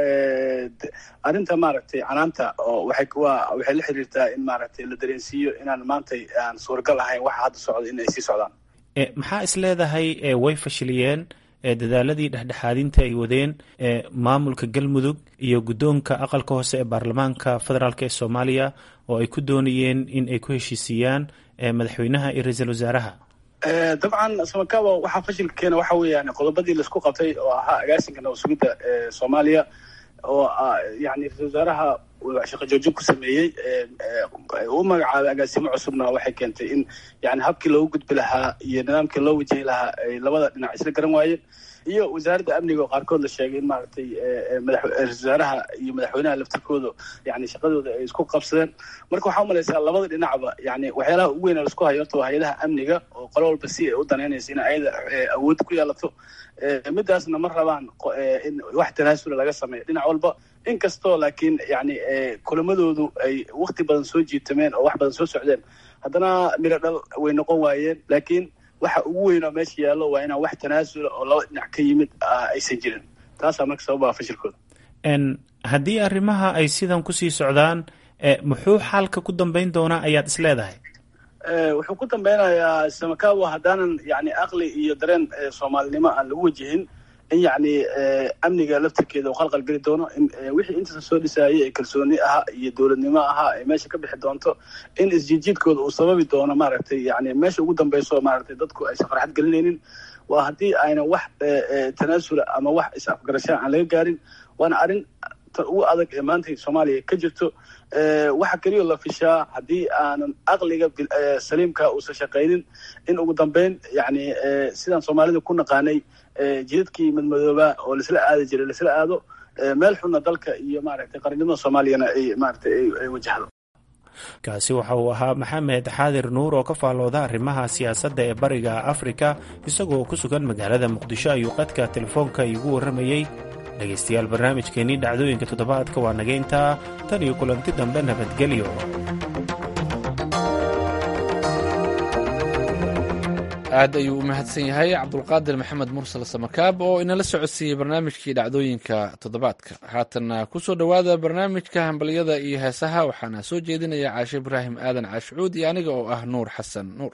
arrinta maaragtay canaanta oo waxay la xiriirtaa in maaragtay la dareensiiyo inaan maanta aan suuragal ahayn waxa hadda socda in ay sii socdaan. maxaa is leedahay way fashiliyeen dadaaladii dhexdhexaadinta ay wadeen maamulka galmudug iyo guddoonka aqalka hoose ee baarlamaanka federaalk ee soomaaliya oo ay ku doonayeen in ay ku heshiisiyaan madaxweynaha iyo ra-iisul wasaaraha? dabcan samakaaba waxaa fashilka keena waxa weeyaan qodobadii laisku qabtay oo ahaa agaasinka nabad sugidda soomaaliya oo yani ra-isul wasaaraha shaqo joojin ku sameeyey u magacaabay agaasimo cusubna waxay keentay in yani habkii loogu gudbi lahaa iyo nidaamkii loo wajahi lahaa ay labada dhinac isla garan waayeen. iyo wasaaradda amniga oo qaarkood la sheegay in maaragtay ra-isul wasaaraha iyo madaxweynaha laftirkooda yani shaqadooda ay isku qabsadeen. marka waxaa umalaysaa labada dhinacba yani waxyaalaha ugu weyn laisku hayo horta waa hay-adaha amniga oo qolo walba si ay u danaynaysa in ayada awood ku yeelato. midaasna ma rabaan in wax tanaasula laga sameeyo dhinac walba, inkastoo laakiin yani kulamadoodu ay waqti badan soo jiitameen oo wax badan soo socdeen, haddana miro dhal way noqon waayeen. laakiin waxa ugu weyn oo meesha yaallo waa inaan wax tanaasula oo laba dhinac ka yimid aysan jirin. taasaa marka sababa fashilkooda. haddii arrimaha ay sidan kusii socdaan muxuu xaalka ku dambeyn doonaa ayaad is leedahay? wuxuu ku dambeynayaa samakaabo haddaanan yani aqli iyo dareen soomaalinimo aan lagu wajihin in yani amniga laftirkeeda uu qalqal geli doono, in wixii intaas soo dhisaayay ee kalsooni ahaa iyo dowladnimo ahaa ay meesha ka bixi doonto, in isjiidjiidkooda uu sababi doono maaragtay yani meesha ugu dambeyso maaragtay dadku aysan farxad gelinaynin. waa haddii aynan wax tanaasula ama wax is-afgarashaa aan laga gaarin. waana arrin ugu adag ee maanta soomaaliya ka jirto. waxa keliya la fishaa haddii aanan aqliga saliimka uusan shaqaynin in ugu dambeyn yani sidaan soomaalida ku naqaanay jidadkii madmadooba oo laisla aadi jiray laisla aado, meel xunna dalka iyo maaragtay qarannimada soomaaliyana ay maaragtay ay wajahdo. kaasi waxa uu ahaa maxamed xaadir nuur oo ka faallooda arrimaha siyaasadda ee bariga afrika, isagoo ku sugan magaalada muqdisho ayuu qadka telefoonka iigu warramayey. dhegaystayaal barnaamijkeennii dhacdooyinka toddobaadka waa naga intaa, tan iyo kulanti dambe nabadgelyo. aad ayuu u mahadsan yahay cabdulqaadir maxamed mursal samakaab oo inala socodsiiyey barnaamijkii dhacdooyinka toddobaadka. haatanna ku soo dhowaada barnaamijka hambalyada iyo heesaha, waxaana soo jeedinaya caashe ibraahim aadan caashcuud iyo aniga oo ah nuur xasan nuur.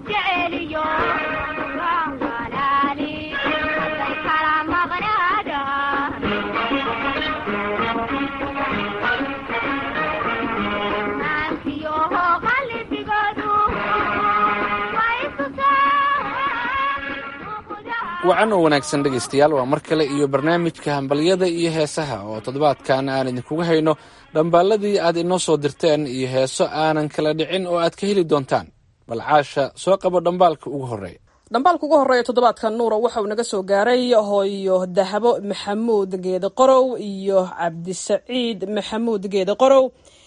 Yeah. wacan oo wanaagsan dhegaystayaal, waa mar kale iyo barnaamijka hambalyada iyo heesaha oo toddobaadkan aan idinkuga hayno dhambaalladii aad inoo soo dirteen iyo heeso aanan kala dhicin oo aad ka heli doontaan. bal caasha soo qabo dhambaalka ugu horreeya. dhambaalka ugu horreeya toddobaadkan nuura waxa uu naga soo gaaray hooyo dahabo maxamuud geede qorow iyo cabdisaciid maxamuud geede qorow,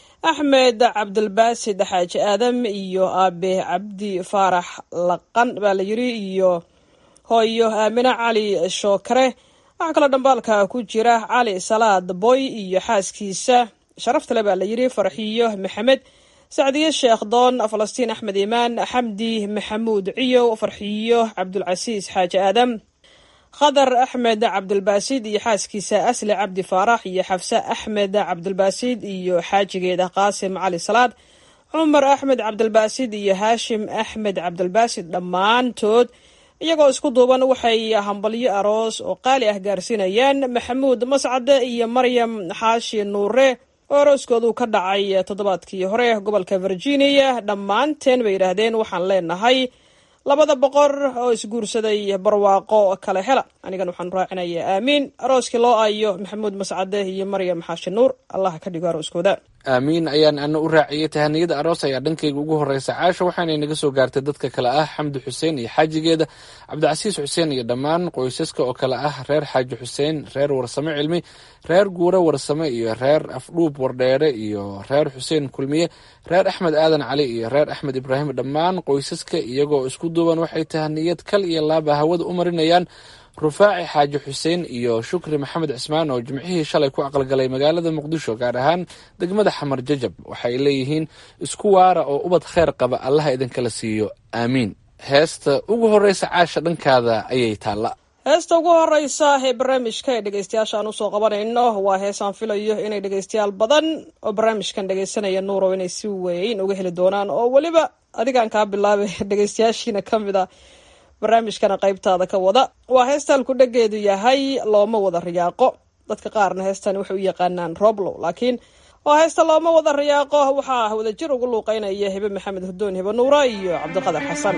axmed cabdilbaasid xaaji aadam iyo aabe cabdi faarax laqan baa la yiri, iyo hooyo aamine cali shookare. waxaa kaloo dhambaalka ku jira cali salaad boy iyo xaaskiisa sharafta le baa la yiri, farxiyo maxamed, sacdiye sheekh doon, falastiin axmed iimaan, xamdi maxamuud ciyow, farxiyo cabdulcasiis xaaji aadam, khadar axmed cabdilbaasid iyo xaaskiisa asle cabdi faarax, iyo xafse axmed cabdilbaasid iyo xaajigeeda qaasim cali salaad, cumar axmed cabdilbaasid iyo haashim axmed cabdilbaasid. dhammaantood iyagoo isku duuban waxay hambalyo aroos oo qaali ah gaarsiinayaan maxamuud mascade iyo maryam xaashi nuure oo arooskoodu ka dhacay toddobaadkii hore gobolka virginia. dhammaanteen bay yidhaahdeen waxaan leenahay labada boqor oo isguursaday barwaaqo kala hela. anigan waxaan raacinayaa aamiin. arooskii loo aayo maxamuud mascade iyo maryam xaashi nuur, allah ka dhigo arooskooda. aamiin ayaan ana u raaciyay. tahaniyada aroos ayaa dhankayga ugu horeysa caasha, waxaanay naga soo gaartay dadka kale ah xamdi xuseen iyo xaajigeeda, cabdicasiis xuseen iyo dhammaan qoysaska oo kale ah reer xaaji xuseen, reer warsame cilmi, reer guure warsame iyo reer afdhuub wardheere iyo reer xuseen kulmiye, reer axmed aadan cali iyo reer axmed ibraahim. dhammaan qoysaska iyagoo isku duuban waxay tahaniyad kal iyo laaba hawada u marinayaan rufaaci xaaji xuseen iyo shukri maxamed cismaan oo jimcihii shalay ku aqalgalay magaalada muqdisho, gaar ahaan degmada xamar jajab. waxay leeyihiin isku waara oo ubad kheyr qaba allaha idinkala siiyo, aamiin. heesta ugu horeysa caasha dhankaada ayay taalla. heesta ugu horeysa ee barnaamijka ee dhegeystayaasha aan usoo qabanayno waa heesaan filayo inay dhegeystayaal badan oo barnaamijkan dhegeysanaya nuuro inay si weyn uga heli doonaan, oo weliba adigaan kaa bilaabay dhegeystayaashiina ka mid a barnaamijkana qaybtaada ka wada. waa heestaan ku dhageedu yahay looma wada riyaaqo. dadka qaarna heestan waxay u yaqaanaan roblow, laakiin waa heesta looma wada riyaaqo. waxaa wadajir ugu luuqeynaya hibe maxamed hudoon, hibe nuura iyo cabdiqadar xasan.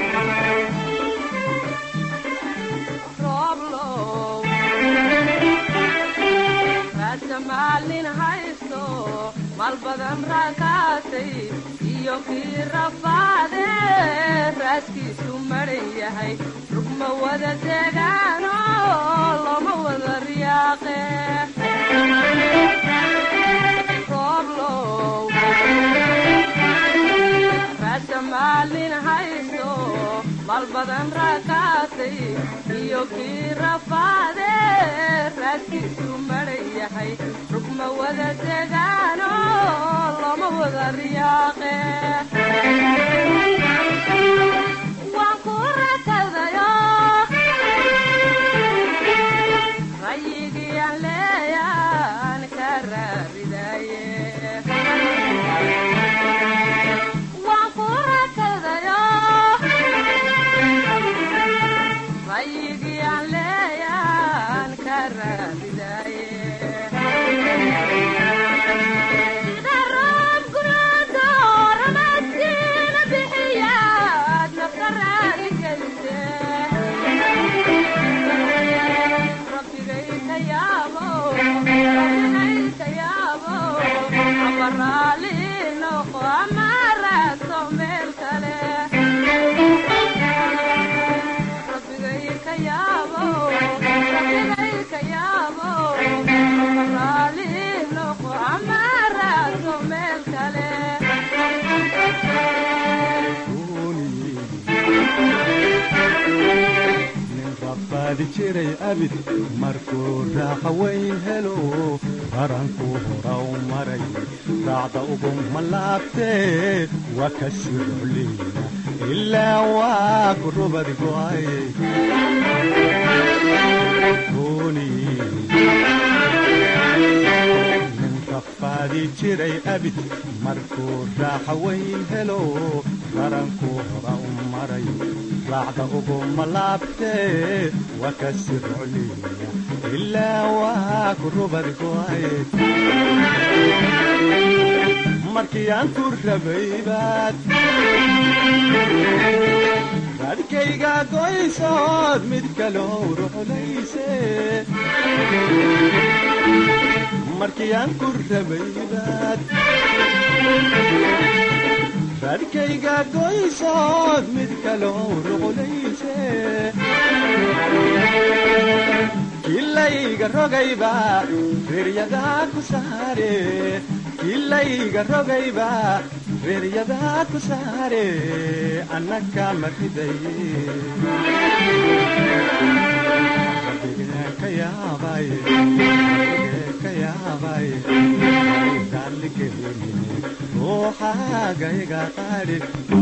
malbadan raakaatay iyo kii rafaade raaskiisu maran yahay, rugma wada degaano looma wada riyaaqe. roblow raasa maalin hayso, malbadan raakaatay iyo kii rafaade raaskiisu maran yahay, rugma wada degaano looma wada riyaaqe. waan ku rakadayo rayigii aan leeyaan ka raaridaye. waan ku rakadayo rayigii aan leeyaan ka raaridaye. jiray abid markuu raaqa weyn helo baranku horaw maray raacda ugu malaabtee waa ka siroleyna ilaa waa ku rubad go'ay ninrafaadi jiray abid markuu raaqa weyn helo baranku horaw maray raacda ugu malaabtee waa ka siroleyna ilaa waa ku rubad go'ay markii aan ku rabay baad raadkay reerkayga goysood mid kaloo ruxlayse markii aan ku rabaybaad reerkayga goysood mid kaloo ruxlayse kilayga rogayba reeryadaa ku saare kilayga rogayba reeryadaa ku saare annaka maridaye ka yaabay daalikeeni ruuxaagayga qaadhi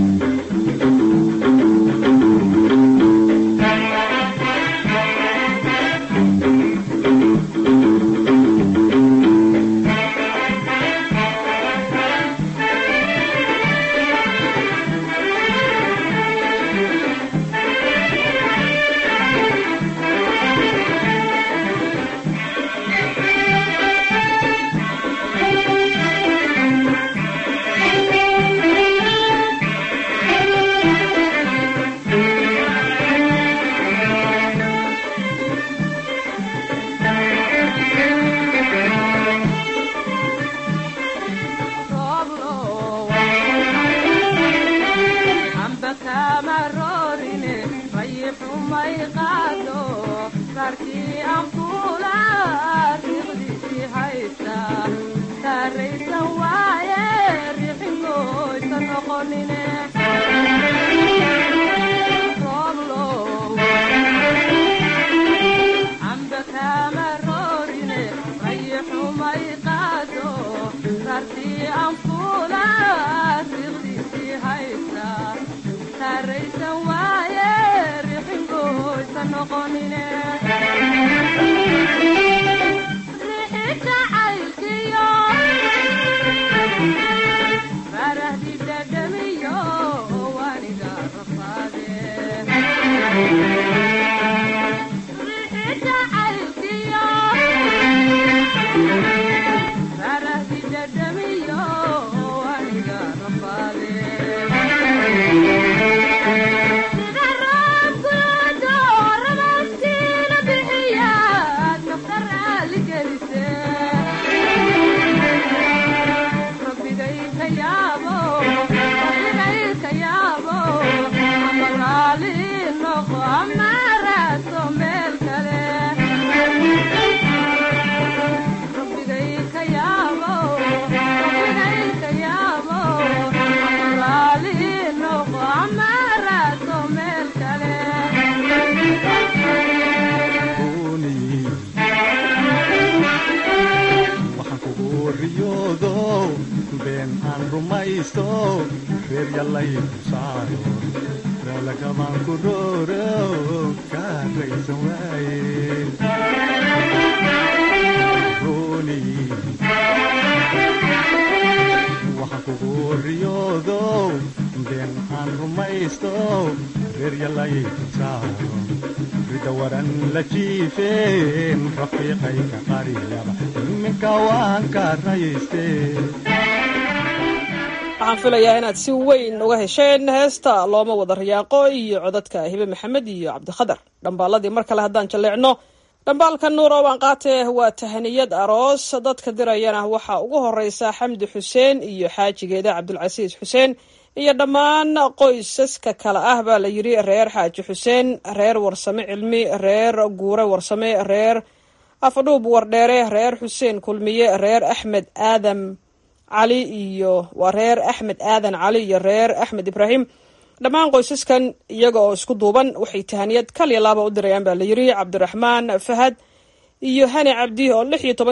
waxaan filayaa inaad si weyn uga hesheen heesta looma wada riyaaqo iyo codadka hibe maxamed iyo cabdikhadar. dhambaaladii mar kale haddaan jalleecno, dhambaalka nuuro waan qaatee waa tahaniyad aroos. dadka dirayana waxaa ugu horeysa xamdi xuseen iyo xaajigeeda cabdulcasiis xuseen iyo dhammaan qoysaska kale ah baa la yidhi reer xaaji xuseen, reer warsame cilmi, reer guure warsame, reer afadhuub wardheere, reer xuseen kulmiye, reer axmed aadan cali iyo waa reer axmed aadan cali iyo reer axmed ibraahim. dhammaan qoysaskan iyaga oo isku duuban waxay tahaniyad kaliya laaba u dirayaan baa la yidhi cabdiraxmaan fahad iyo hani cabdi oo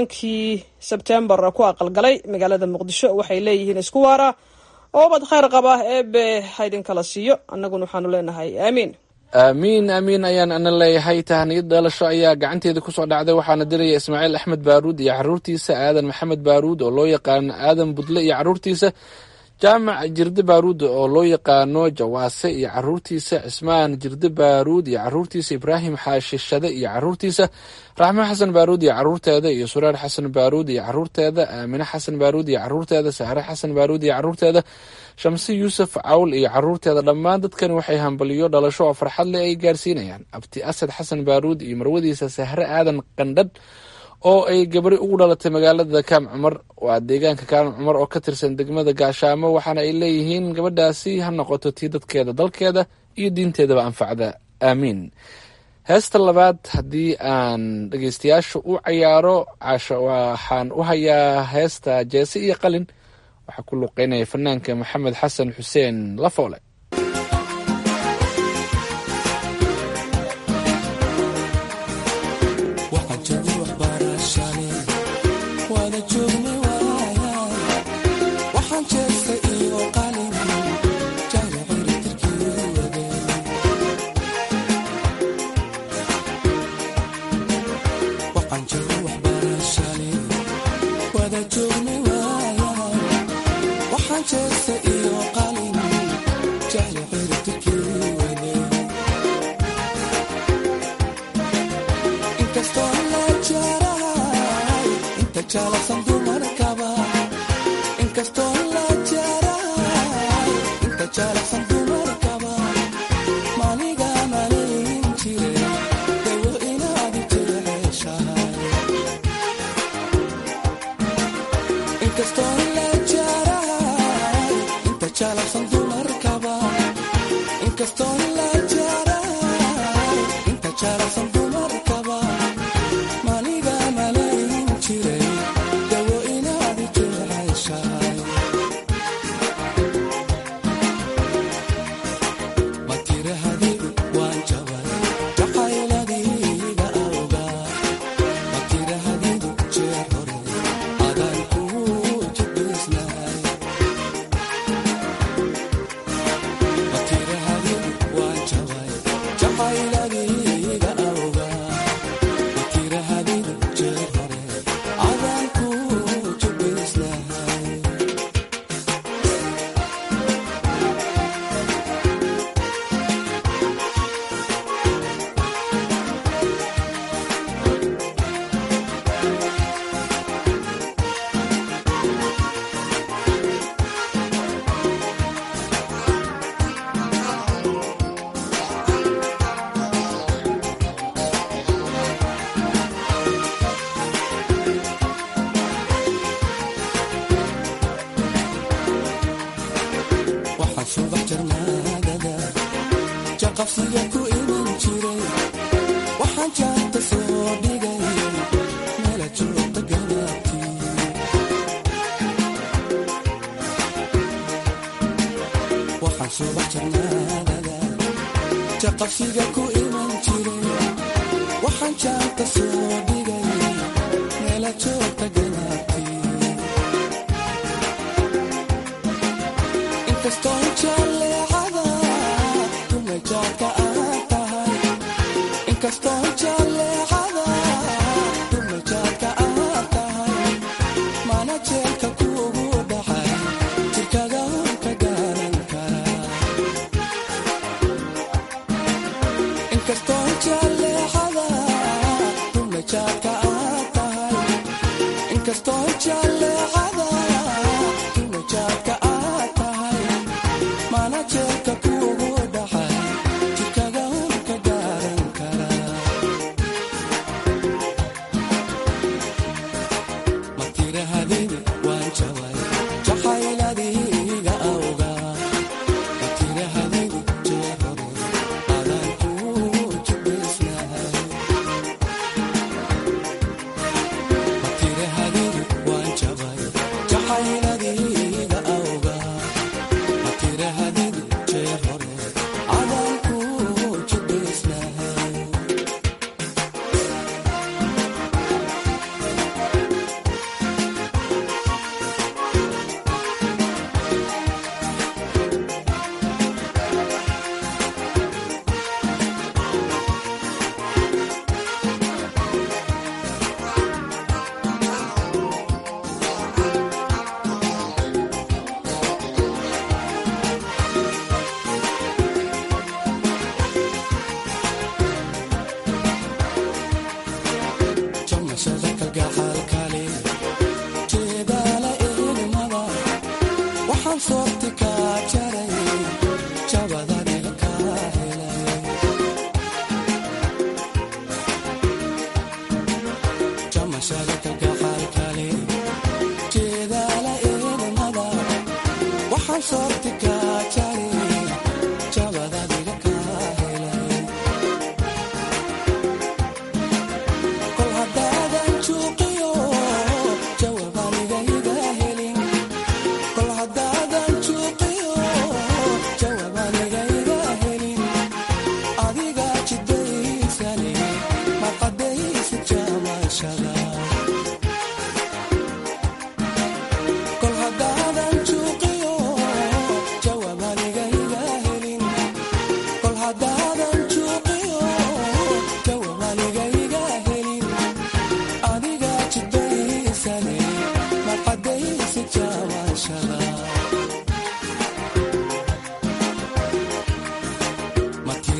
16 sebtembar ku aqalgalay magaalada muqdisho. waxay leeyihiin isku waara oo bad khayr qaba eebe haydin kala siiyo, annaguna waxaanu leenahay aamiin. aamiin aamiin ayaan ana leeyahay. tahaniyad dhalasho ayaa gacanteeda kusoo dhacday, waxaana diraya ismaaciil axmed baaruud iyo caruurtiisa, aadan maxamed baaruud oo loo yaqaan aadan budle iyo caruurtiisa, jaamac jirde baaruud oo loo yaqaano jawaase iyo caruurtiisa, cismaan jirde baaruud iyo caruurtiisa, ibraahim xaashishade iyo caruurtiisa, raxme xasan baaruud iyo caruurteeda, iyo suraar xasan baaruud iyo caruurteeda, aamine xasan baaruud iyo caruurteeda, sahre xasan baaruud iyo caruurteeda, shamsi yuusuf cawl iyo caruurteeda. dhammaan dadkani waxay hambaliyo dhalasho oo farxad leh ay gaarsiinayaan abti asad xasan baaruud iyo marwadiisa sahre aadan qandhadh oo ay gabari ugu dhalatay magaalada kaam cumar, waa deegaanka kaam cumar oo ka tirsan degmada gaashaamo. waxaana ay leeyihiin gabadhaasi ha noqoto tii dadkeeda, dalkeeda iyo diinteedaba anfacda, aamiin. heesta labaad haddii aan dhegeystayaasha u cayaaro caasho, waxaan u hayaa heesta jeese iyo qalin, waxaa ku luqeynaya fanaanka maxamed xasan xuseen lafoole.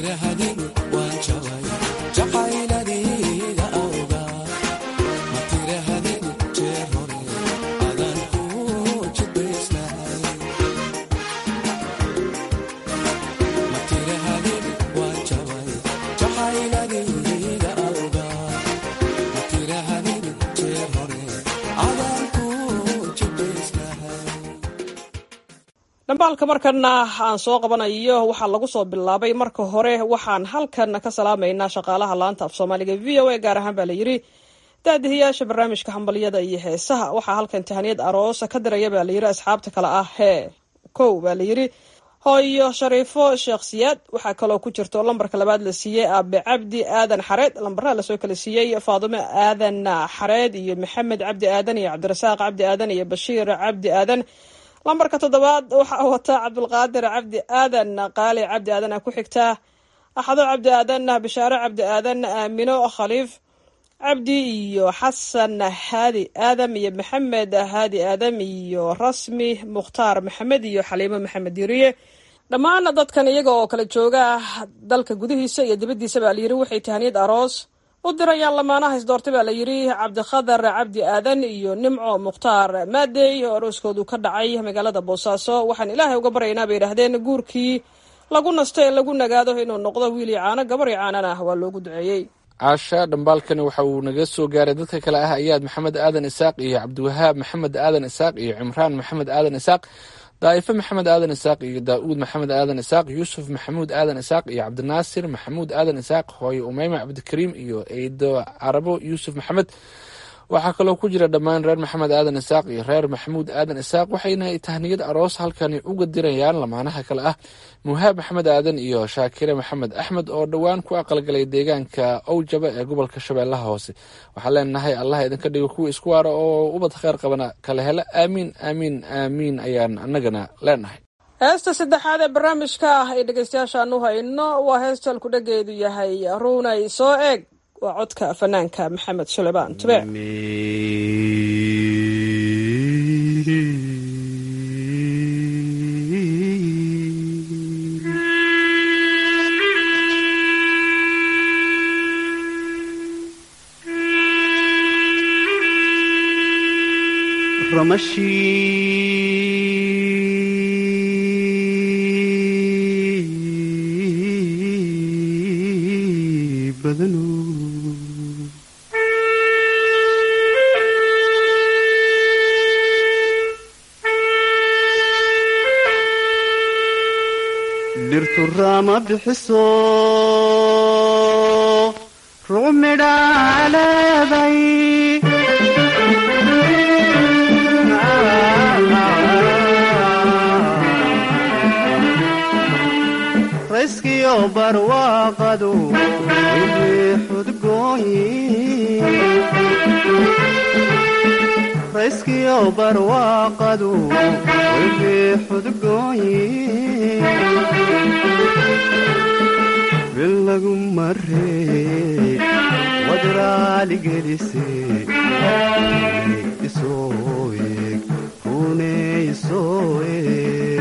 dhambaalka markana aan soo qabanayo waxaa lagu soo bilaabay marka hore waxaan halkan ka salaamaynaa shaqaalaha laanta af soomaaliga v o a gaar ahaan baa layidhi daadihiyaasha barnaamijka hambalyada iyo heesaha waxaa halkan tahaniyad aroosa ka diraya baa layidhi asxaabta kale ah hee kow baa layidhi hooyo shariifo sheekh siyaad waxaa kaloo ku jirto lambarka labaad la siiyey aabe cabdi aadan xareed lambaraha lasoo kala siiyey faadume aadan xareed iyo maxamed cabdi aadan iyo cabdirasaaq cabdi aadan iyo bashiir cabdi aadan lambarka toddobaad waxaa wata cabdulqaadir cabdi aadan qaali cabdi aadan ku xigtaa axado cabdi aadan bishaare cabdi aadan aamino khaliif cabdi iyo xasan haadi aadam iyo maxamed haadi aadam iyo rasmi mukhtaar maxamed iyo xaliimo maxamed yiriye dhammaan dadkan iyaga oo kala jooga dalka gudihiisa iyo dibaddiisa baa layidhi waxay tahaniyad aroos u dirayaan lamaanaha isdoortay baa layidhi cabdikhadar cabdi aadan iyo nimco mukhtaar maadey oo arooskoodu ka dhacay magaalada boosaaso waxaan ilaahay uga baryaynaa bay yidhaahdeen guurkii lagu nasto ee lagu nagaado inuu noqdo wiil iyo caano gabar iyo caanana ah waa loogu duceeyey caasha dhambaalkani waxa uu naga soo gaaray dadka kale ah ayaad maxamed aadan isaaq iyo cabdiwahaab maxamed aadan isaaq iyo cimraan maxamed aadan isaaq daa'ife maxamed aadan isaaq iyo daa'uud maxamed aadan isaaq yuusuf maxamuud aadan isaaq iyo cabdinaasir maxamuud aadan isaaq hooye umeyma cabdikariim iyo eedo carabo yuusuf maxamed waxaa kaloo ku jira dhammaan reer maxamed aadan isaaq iyo reer maxamuud aadan isaaq waxayna tahniyad aroos halkani uga dirayaan lamaanaha kale ah muhaab maxamed aadan iyo shaakire maxamed axmed oo dhowaan ku aqalgalay deegaanka owjaba ee gobolka shabeellaha hoose waxaan leenahay allah idinka dhigo kuwa isku waara oo ubad kheyr qabana kala hela aamiin aamiin aamiin ayaan annagana leenahay heesta saddexaad ee barnaamijka ah ee dhegeystayaashaan u hayno waa heestal ku dhageedu yahay ruunay soo eeg waa codka fanaanka maxamed suleymaan tube dhirtu raama bixiso rucmidhaa leeday rayskiyo barwaaqadu xudgooyi rayskiyo barwaaqadu xudgooyi bilagu maree wadraaligelise isoo eeg rune isoo eeg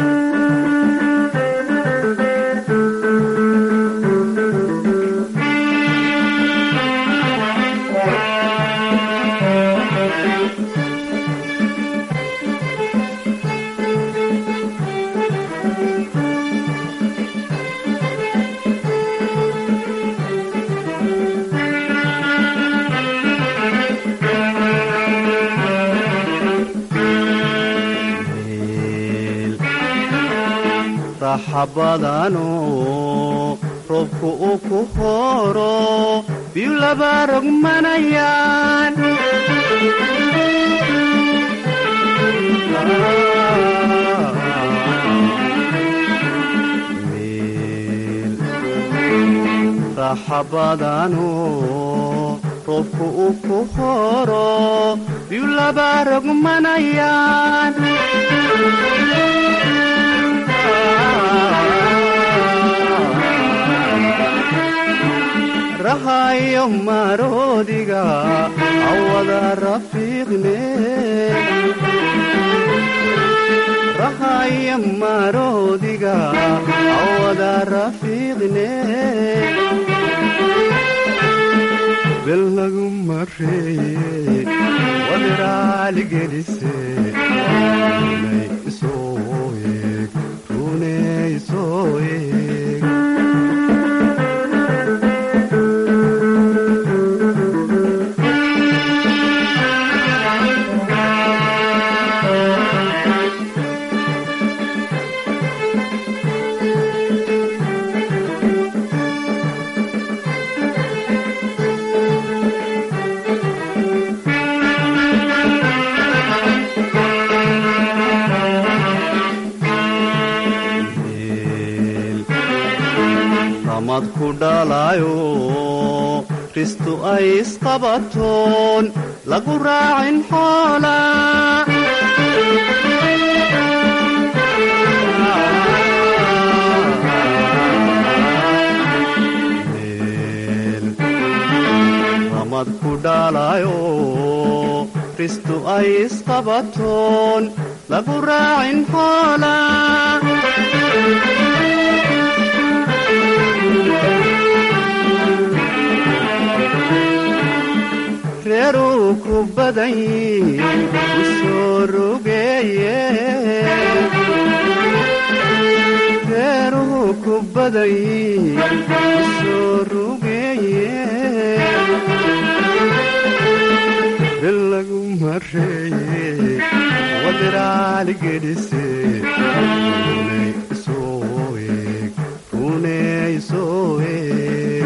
raxabadano roobku uu ku horo biyu laba rogmanayaan raxabadano roobku uu ku horo biyu laba rogmanayaan rahayo maroodiga awada rafiiqne rahayo maroodiga awada rafiiqne mareeye wadiraaligelise runay isoo eeg runay isoo eeg mad ku dhalayo ristu ay isqabatoon lagu raacin xoola mad ku dhalayo ristu ay isqabatoon lagu raacin xoola reeruu ku badan yiin u soo rogeeye reeruhu ku badan yiin u soo rogeeye bil lagu mareeye wadiraaligelise runay isoo eeg runay isoo eeg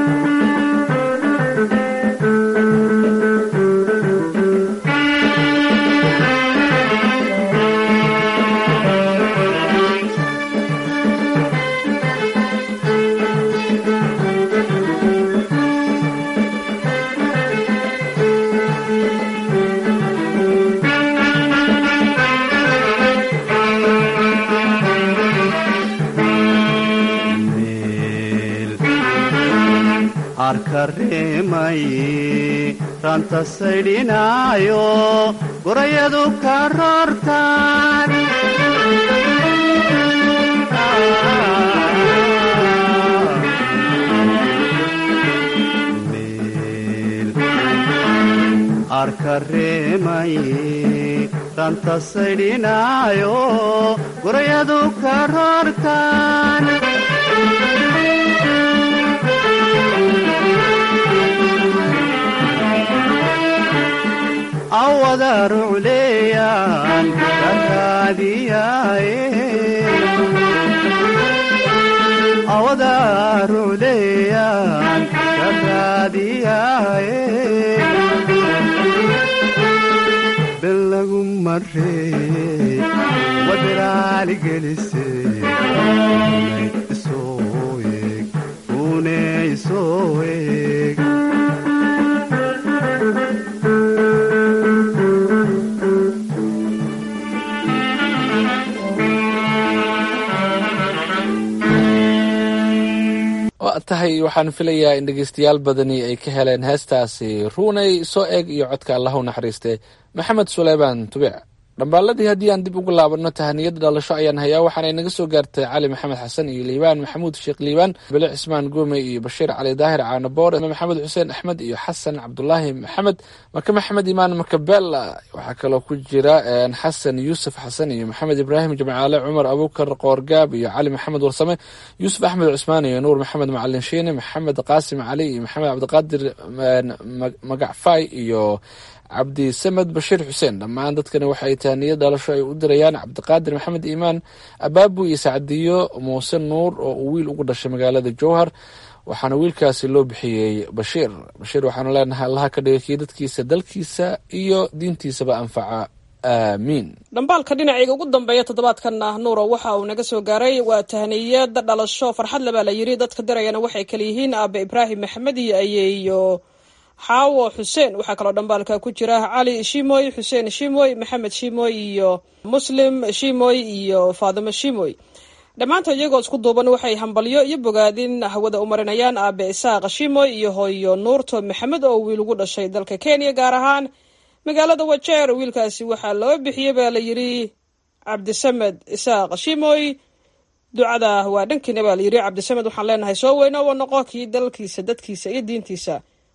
arkareemay ranta saydhinaayo gorayadu ka roortaan arkareemay ranta saydhinaayo gorayadu ka roortaan awada rucleeyaan karaadiyaaye awada rucleeyaan karaadiyaaye bil lagu mareeye wadiraaligelise runay isoo eeg runay isoo eeg tahay waxaan filayaa in dhegeystayaal badani ay ka heleen heestaasi runay soo eeg iyo codka allah u naxariiste maxamed suleymaan tubic dhambaaladii haddii aan dib ugu laabanno tahaniyada dhalasho ayaan hayaa waxaanay naga soo gaartay cali maxamed xasan iyo liibaan maxamuud sheekh liibaan bile cismaan goome iyo bashiir cali daahir caanaboor maxamed xuseen axmed iyo xasan cabdulaahi maxamed maka maxamed imaan makabel waxaa kaloo ku jira xasan yuusuf xasan iyo maxamed ibraahim jimcaale cumar abukar qoorgaab iyo cali maxamed warsame yuusuf axmed cusmaan iyo nuur maxamed macalin shiine maxamed qaasim cali iyo maxamed cabdiqaadir magacfay iyo cabdi samed bashiir xuseen dhammaan dadkani waxay tahaniyad dhalasho ay u dirayaan cabdiqaadir maxamed iimaan abaabu iyo sacdiyo muuse nuur oo uu wiil ugu dhashay magaalada jowhar waxaana wiilkaasi loo bixiyey bashiir waxaanu leenahay allaha ka dhiga kii dadkiisa dalkiisa iyo diintiisaba anfaca aamiin dhambaalka dhinacayga ugu dambeeya toddobaadkanna nuuro waxa uu naga soo gaaray waa tahaniyad dhalasho farxad le baa la yiri dadka dirayana waxay kala yihiin aabe ibraahim maxamed iyo ayeeyo xaawo xuseen waxaa kaloo dhambaalka ku jira cali shimoy xuseen shimoy maxamed shimoy iyo muslim shimoy iyo faadimo shimoy dhammaantood iyagoo isku duuban waxay hambalyo iyo bogaadin hawada u marinayaan aabe isaaq shimoy iyo hooyo nuurto maxamed oo wiil ugu dhashay dalka kenya gaar ahaan magaalada wajeer wiilkaasi waxaa loo bixiyey baa la yidhi cabdisamed isaaq shimoy ducada waa dhankiina baa la yidhi cabdisamed waxaan leenahay soo weyno wa noqo kii dalkiisa dadkiisa iyo diintiisa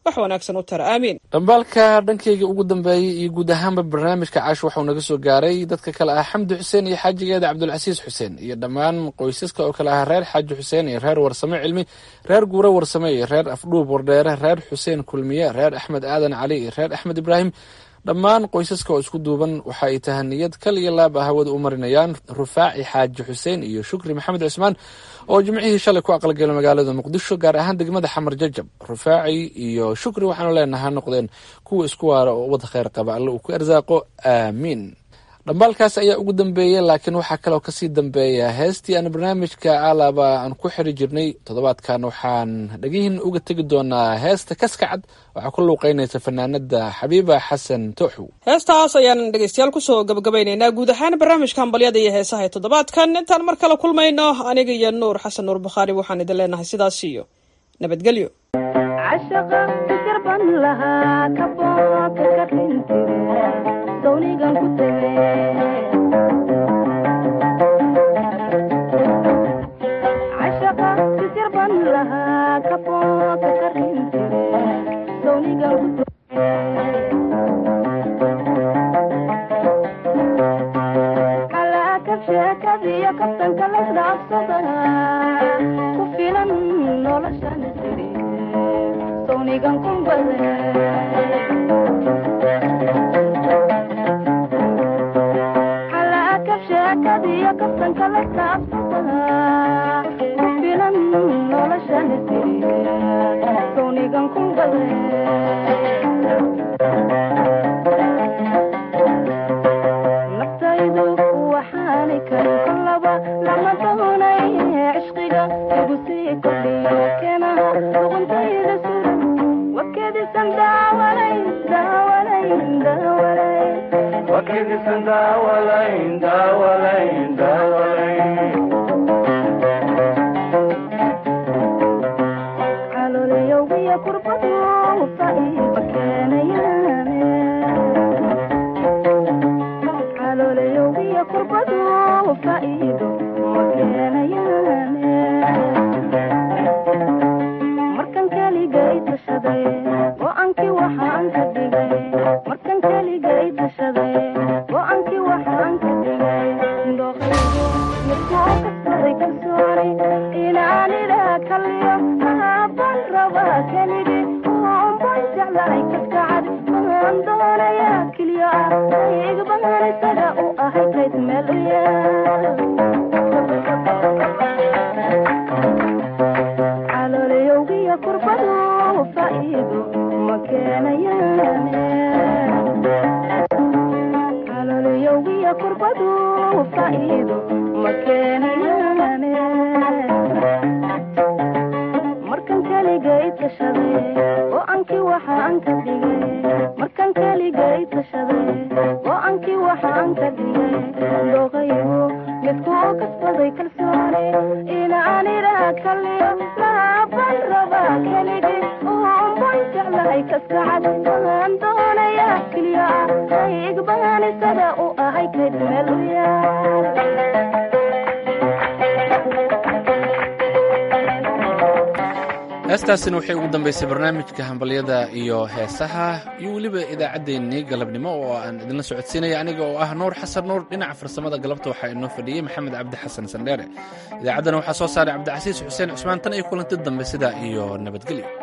wax wanaagsan u tara aamiin. dhambaalka dhankayga ugu dambeeyey iyo guud ahaanba barnaamijka caash waxau naga soo gaaray dadka kale ah xamdi xuseen iyo xaajigeeda cabdulcasiis xuseen iyo dhammaan qoysaska oo kale ah reer xaaji xuseen iyo reer warsame cilmi, reer guure warsame iyo reer afdhuub wardheere, reer xuseen kulmiye, reer axmed aadan cali iyo reer axmed ibraahim. dhammaan qoysaska oo isku duuban waxa ay tahaniyad kal iyo laab ah hawada u marinayaan rufaaci xaaji xuseen iyo shukri maxamed cusmaan oo jimcihii shalay ku aqalgala magaalada muqdisho, gaar ahaan degmada xamar jajab. rufaaci iyo shukri waxaanu leenaha noqdeen kuwa isku waara oo wada kheyr qaba alle uu ku arsaaqo aamiin. dhambaalkaas ayaa ugu dambeeyey, laakiin waxaa kaloo kasii dambeeya heestii aan barnaamijka alaaba aan ku xiri jirnay. toddobaadkan waxaan dhagihin uga tegi doonaa heesta kaskacad, waxaa ku luuqeynaysa fanaanada xabiiba xasan tooxow. heestaas ayaan dhegeystayaal kusoo gabagabaynaynaa guud ahaan barnaamijka hambalyada iyo heesaha ee toddobaadkan. intaan mar kale kulmayno aniga iyo nuur xasan nuur bukhaari waxaan idin leenahay sidaas iyo nabadgelyo. dawnigan ku cashaqa sisirban lahaa kabooka karintire dawnigan ku calaa kabsheekadiyo kabtanka lasdhaafsada ku filan noloshan siri dawnigan kumbade kadiyo kabtanka la taabsada ku filan noloshan siri sawnigan kumbade naftaydu waxaani karin kolaba lama doonay cishqiga igu sii kordhiyo keenaha luquntayda suran wakedisan daawalayn daawalayn daawalayn wakedisan daawalayn daawalayn daawalayn caloliyowgiyo kurbadu faiiba keenayaane caloliyowgiyo kurbadu faiido ma keenayaane markan keligay tashaday go-aankii waxaan ka dhigay markan keligay tashaday go-aankii waxaan ka dhigay dooqaygo midkoo kasbaday kalsooni inaan idhaa kaliyo aabban rabaa keligii oonban jeclahay kaskacad waan doonayaa keliyo ah igbahan isaga u ahay kayd meel u yaal caloliyowgiyo kurbadu faiido ma keenayaane caloliyowgiyo kurbadu faiido ma keenayaane markan keligay tashaday go-aankii waxaan ka dhigay markan keligay tashaday go-aankii waxaan ka dhigay dooqaygu midkoo kasbaday kalsooni inaan idhaa kaliyo laaban rabaa keligii oonban jeclahay kaskacad waan doonayaa keliyo ah igbahan isaga u ahay kayd meel u yaal heestaasina waxay ugu dambaysay barnaamijka hambalyada iyo heesaha iyo weliba idaacaddeenii galabnimo oo aan idinla socodsiinaya aniga oo ah nuur xasan nuur. dhinaca farsamada galabta waxaa inoo fadhiyey maxamed cabdi xasan sandheere. idaacaddana waxaa soo saaray cabdicasiis xuseen cusmaan. tan iyo kulanti dambe sidaa iyo nabadgelyo.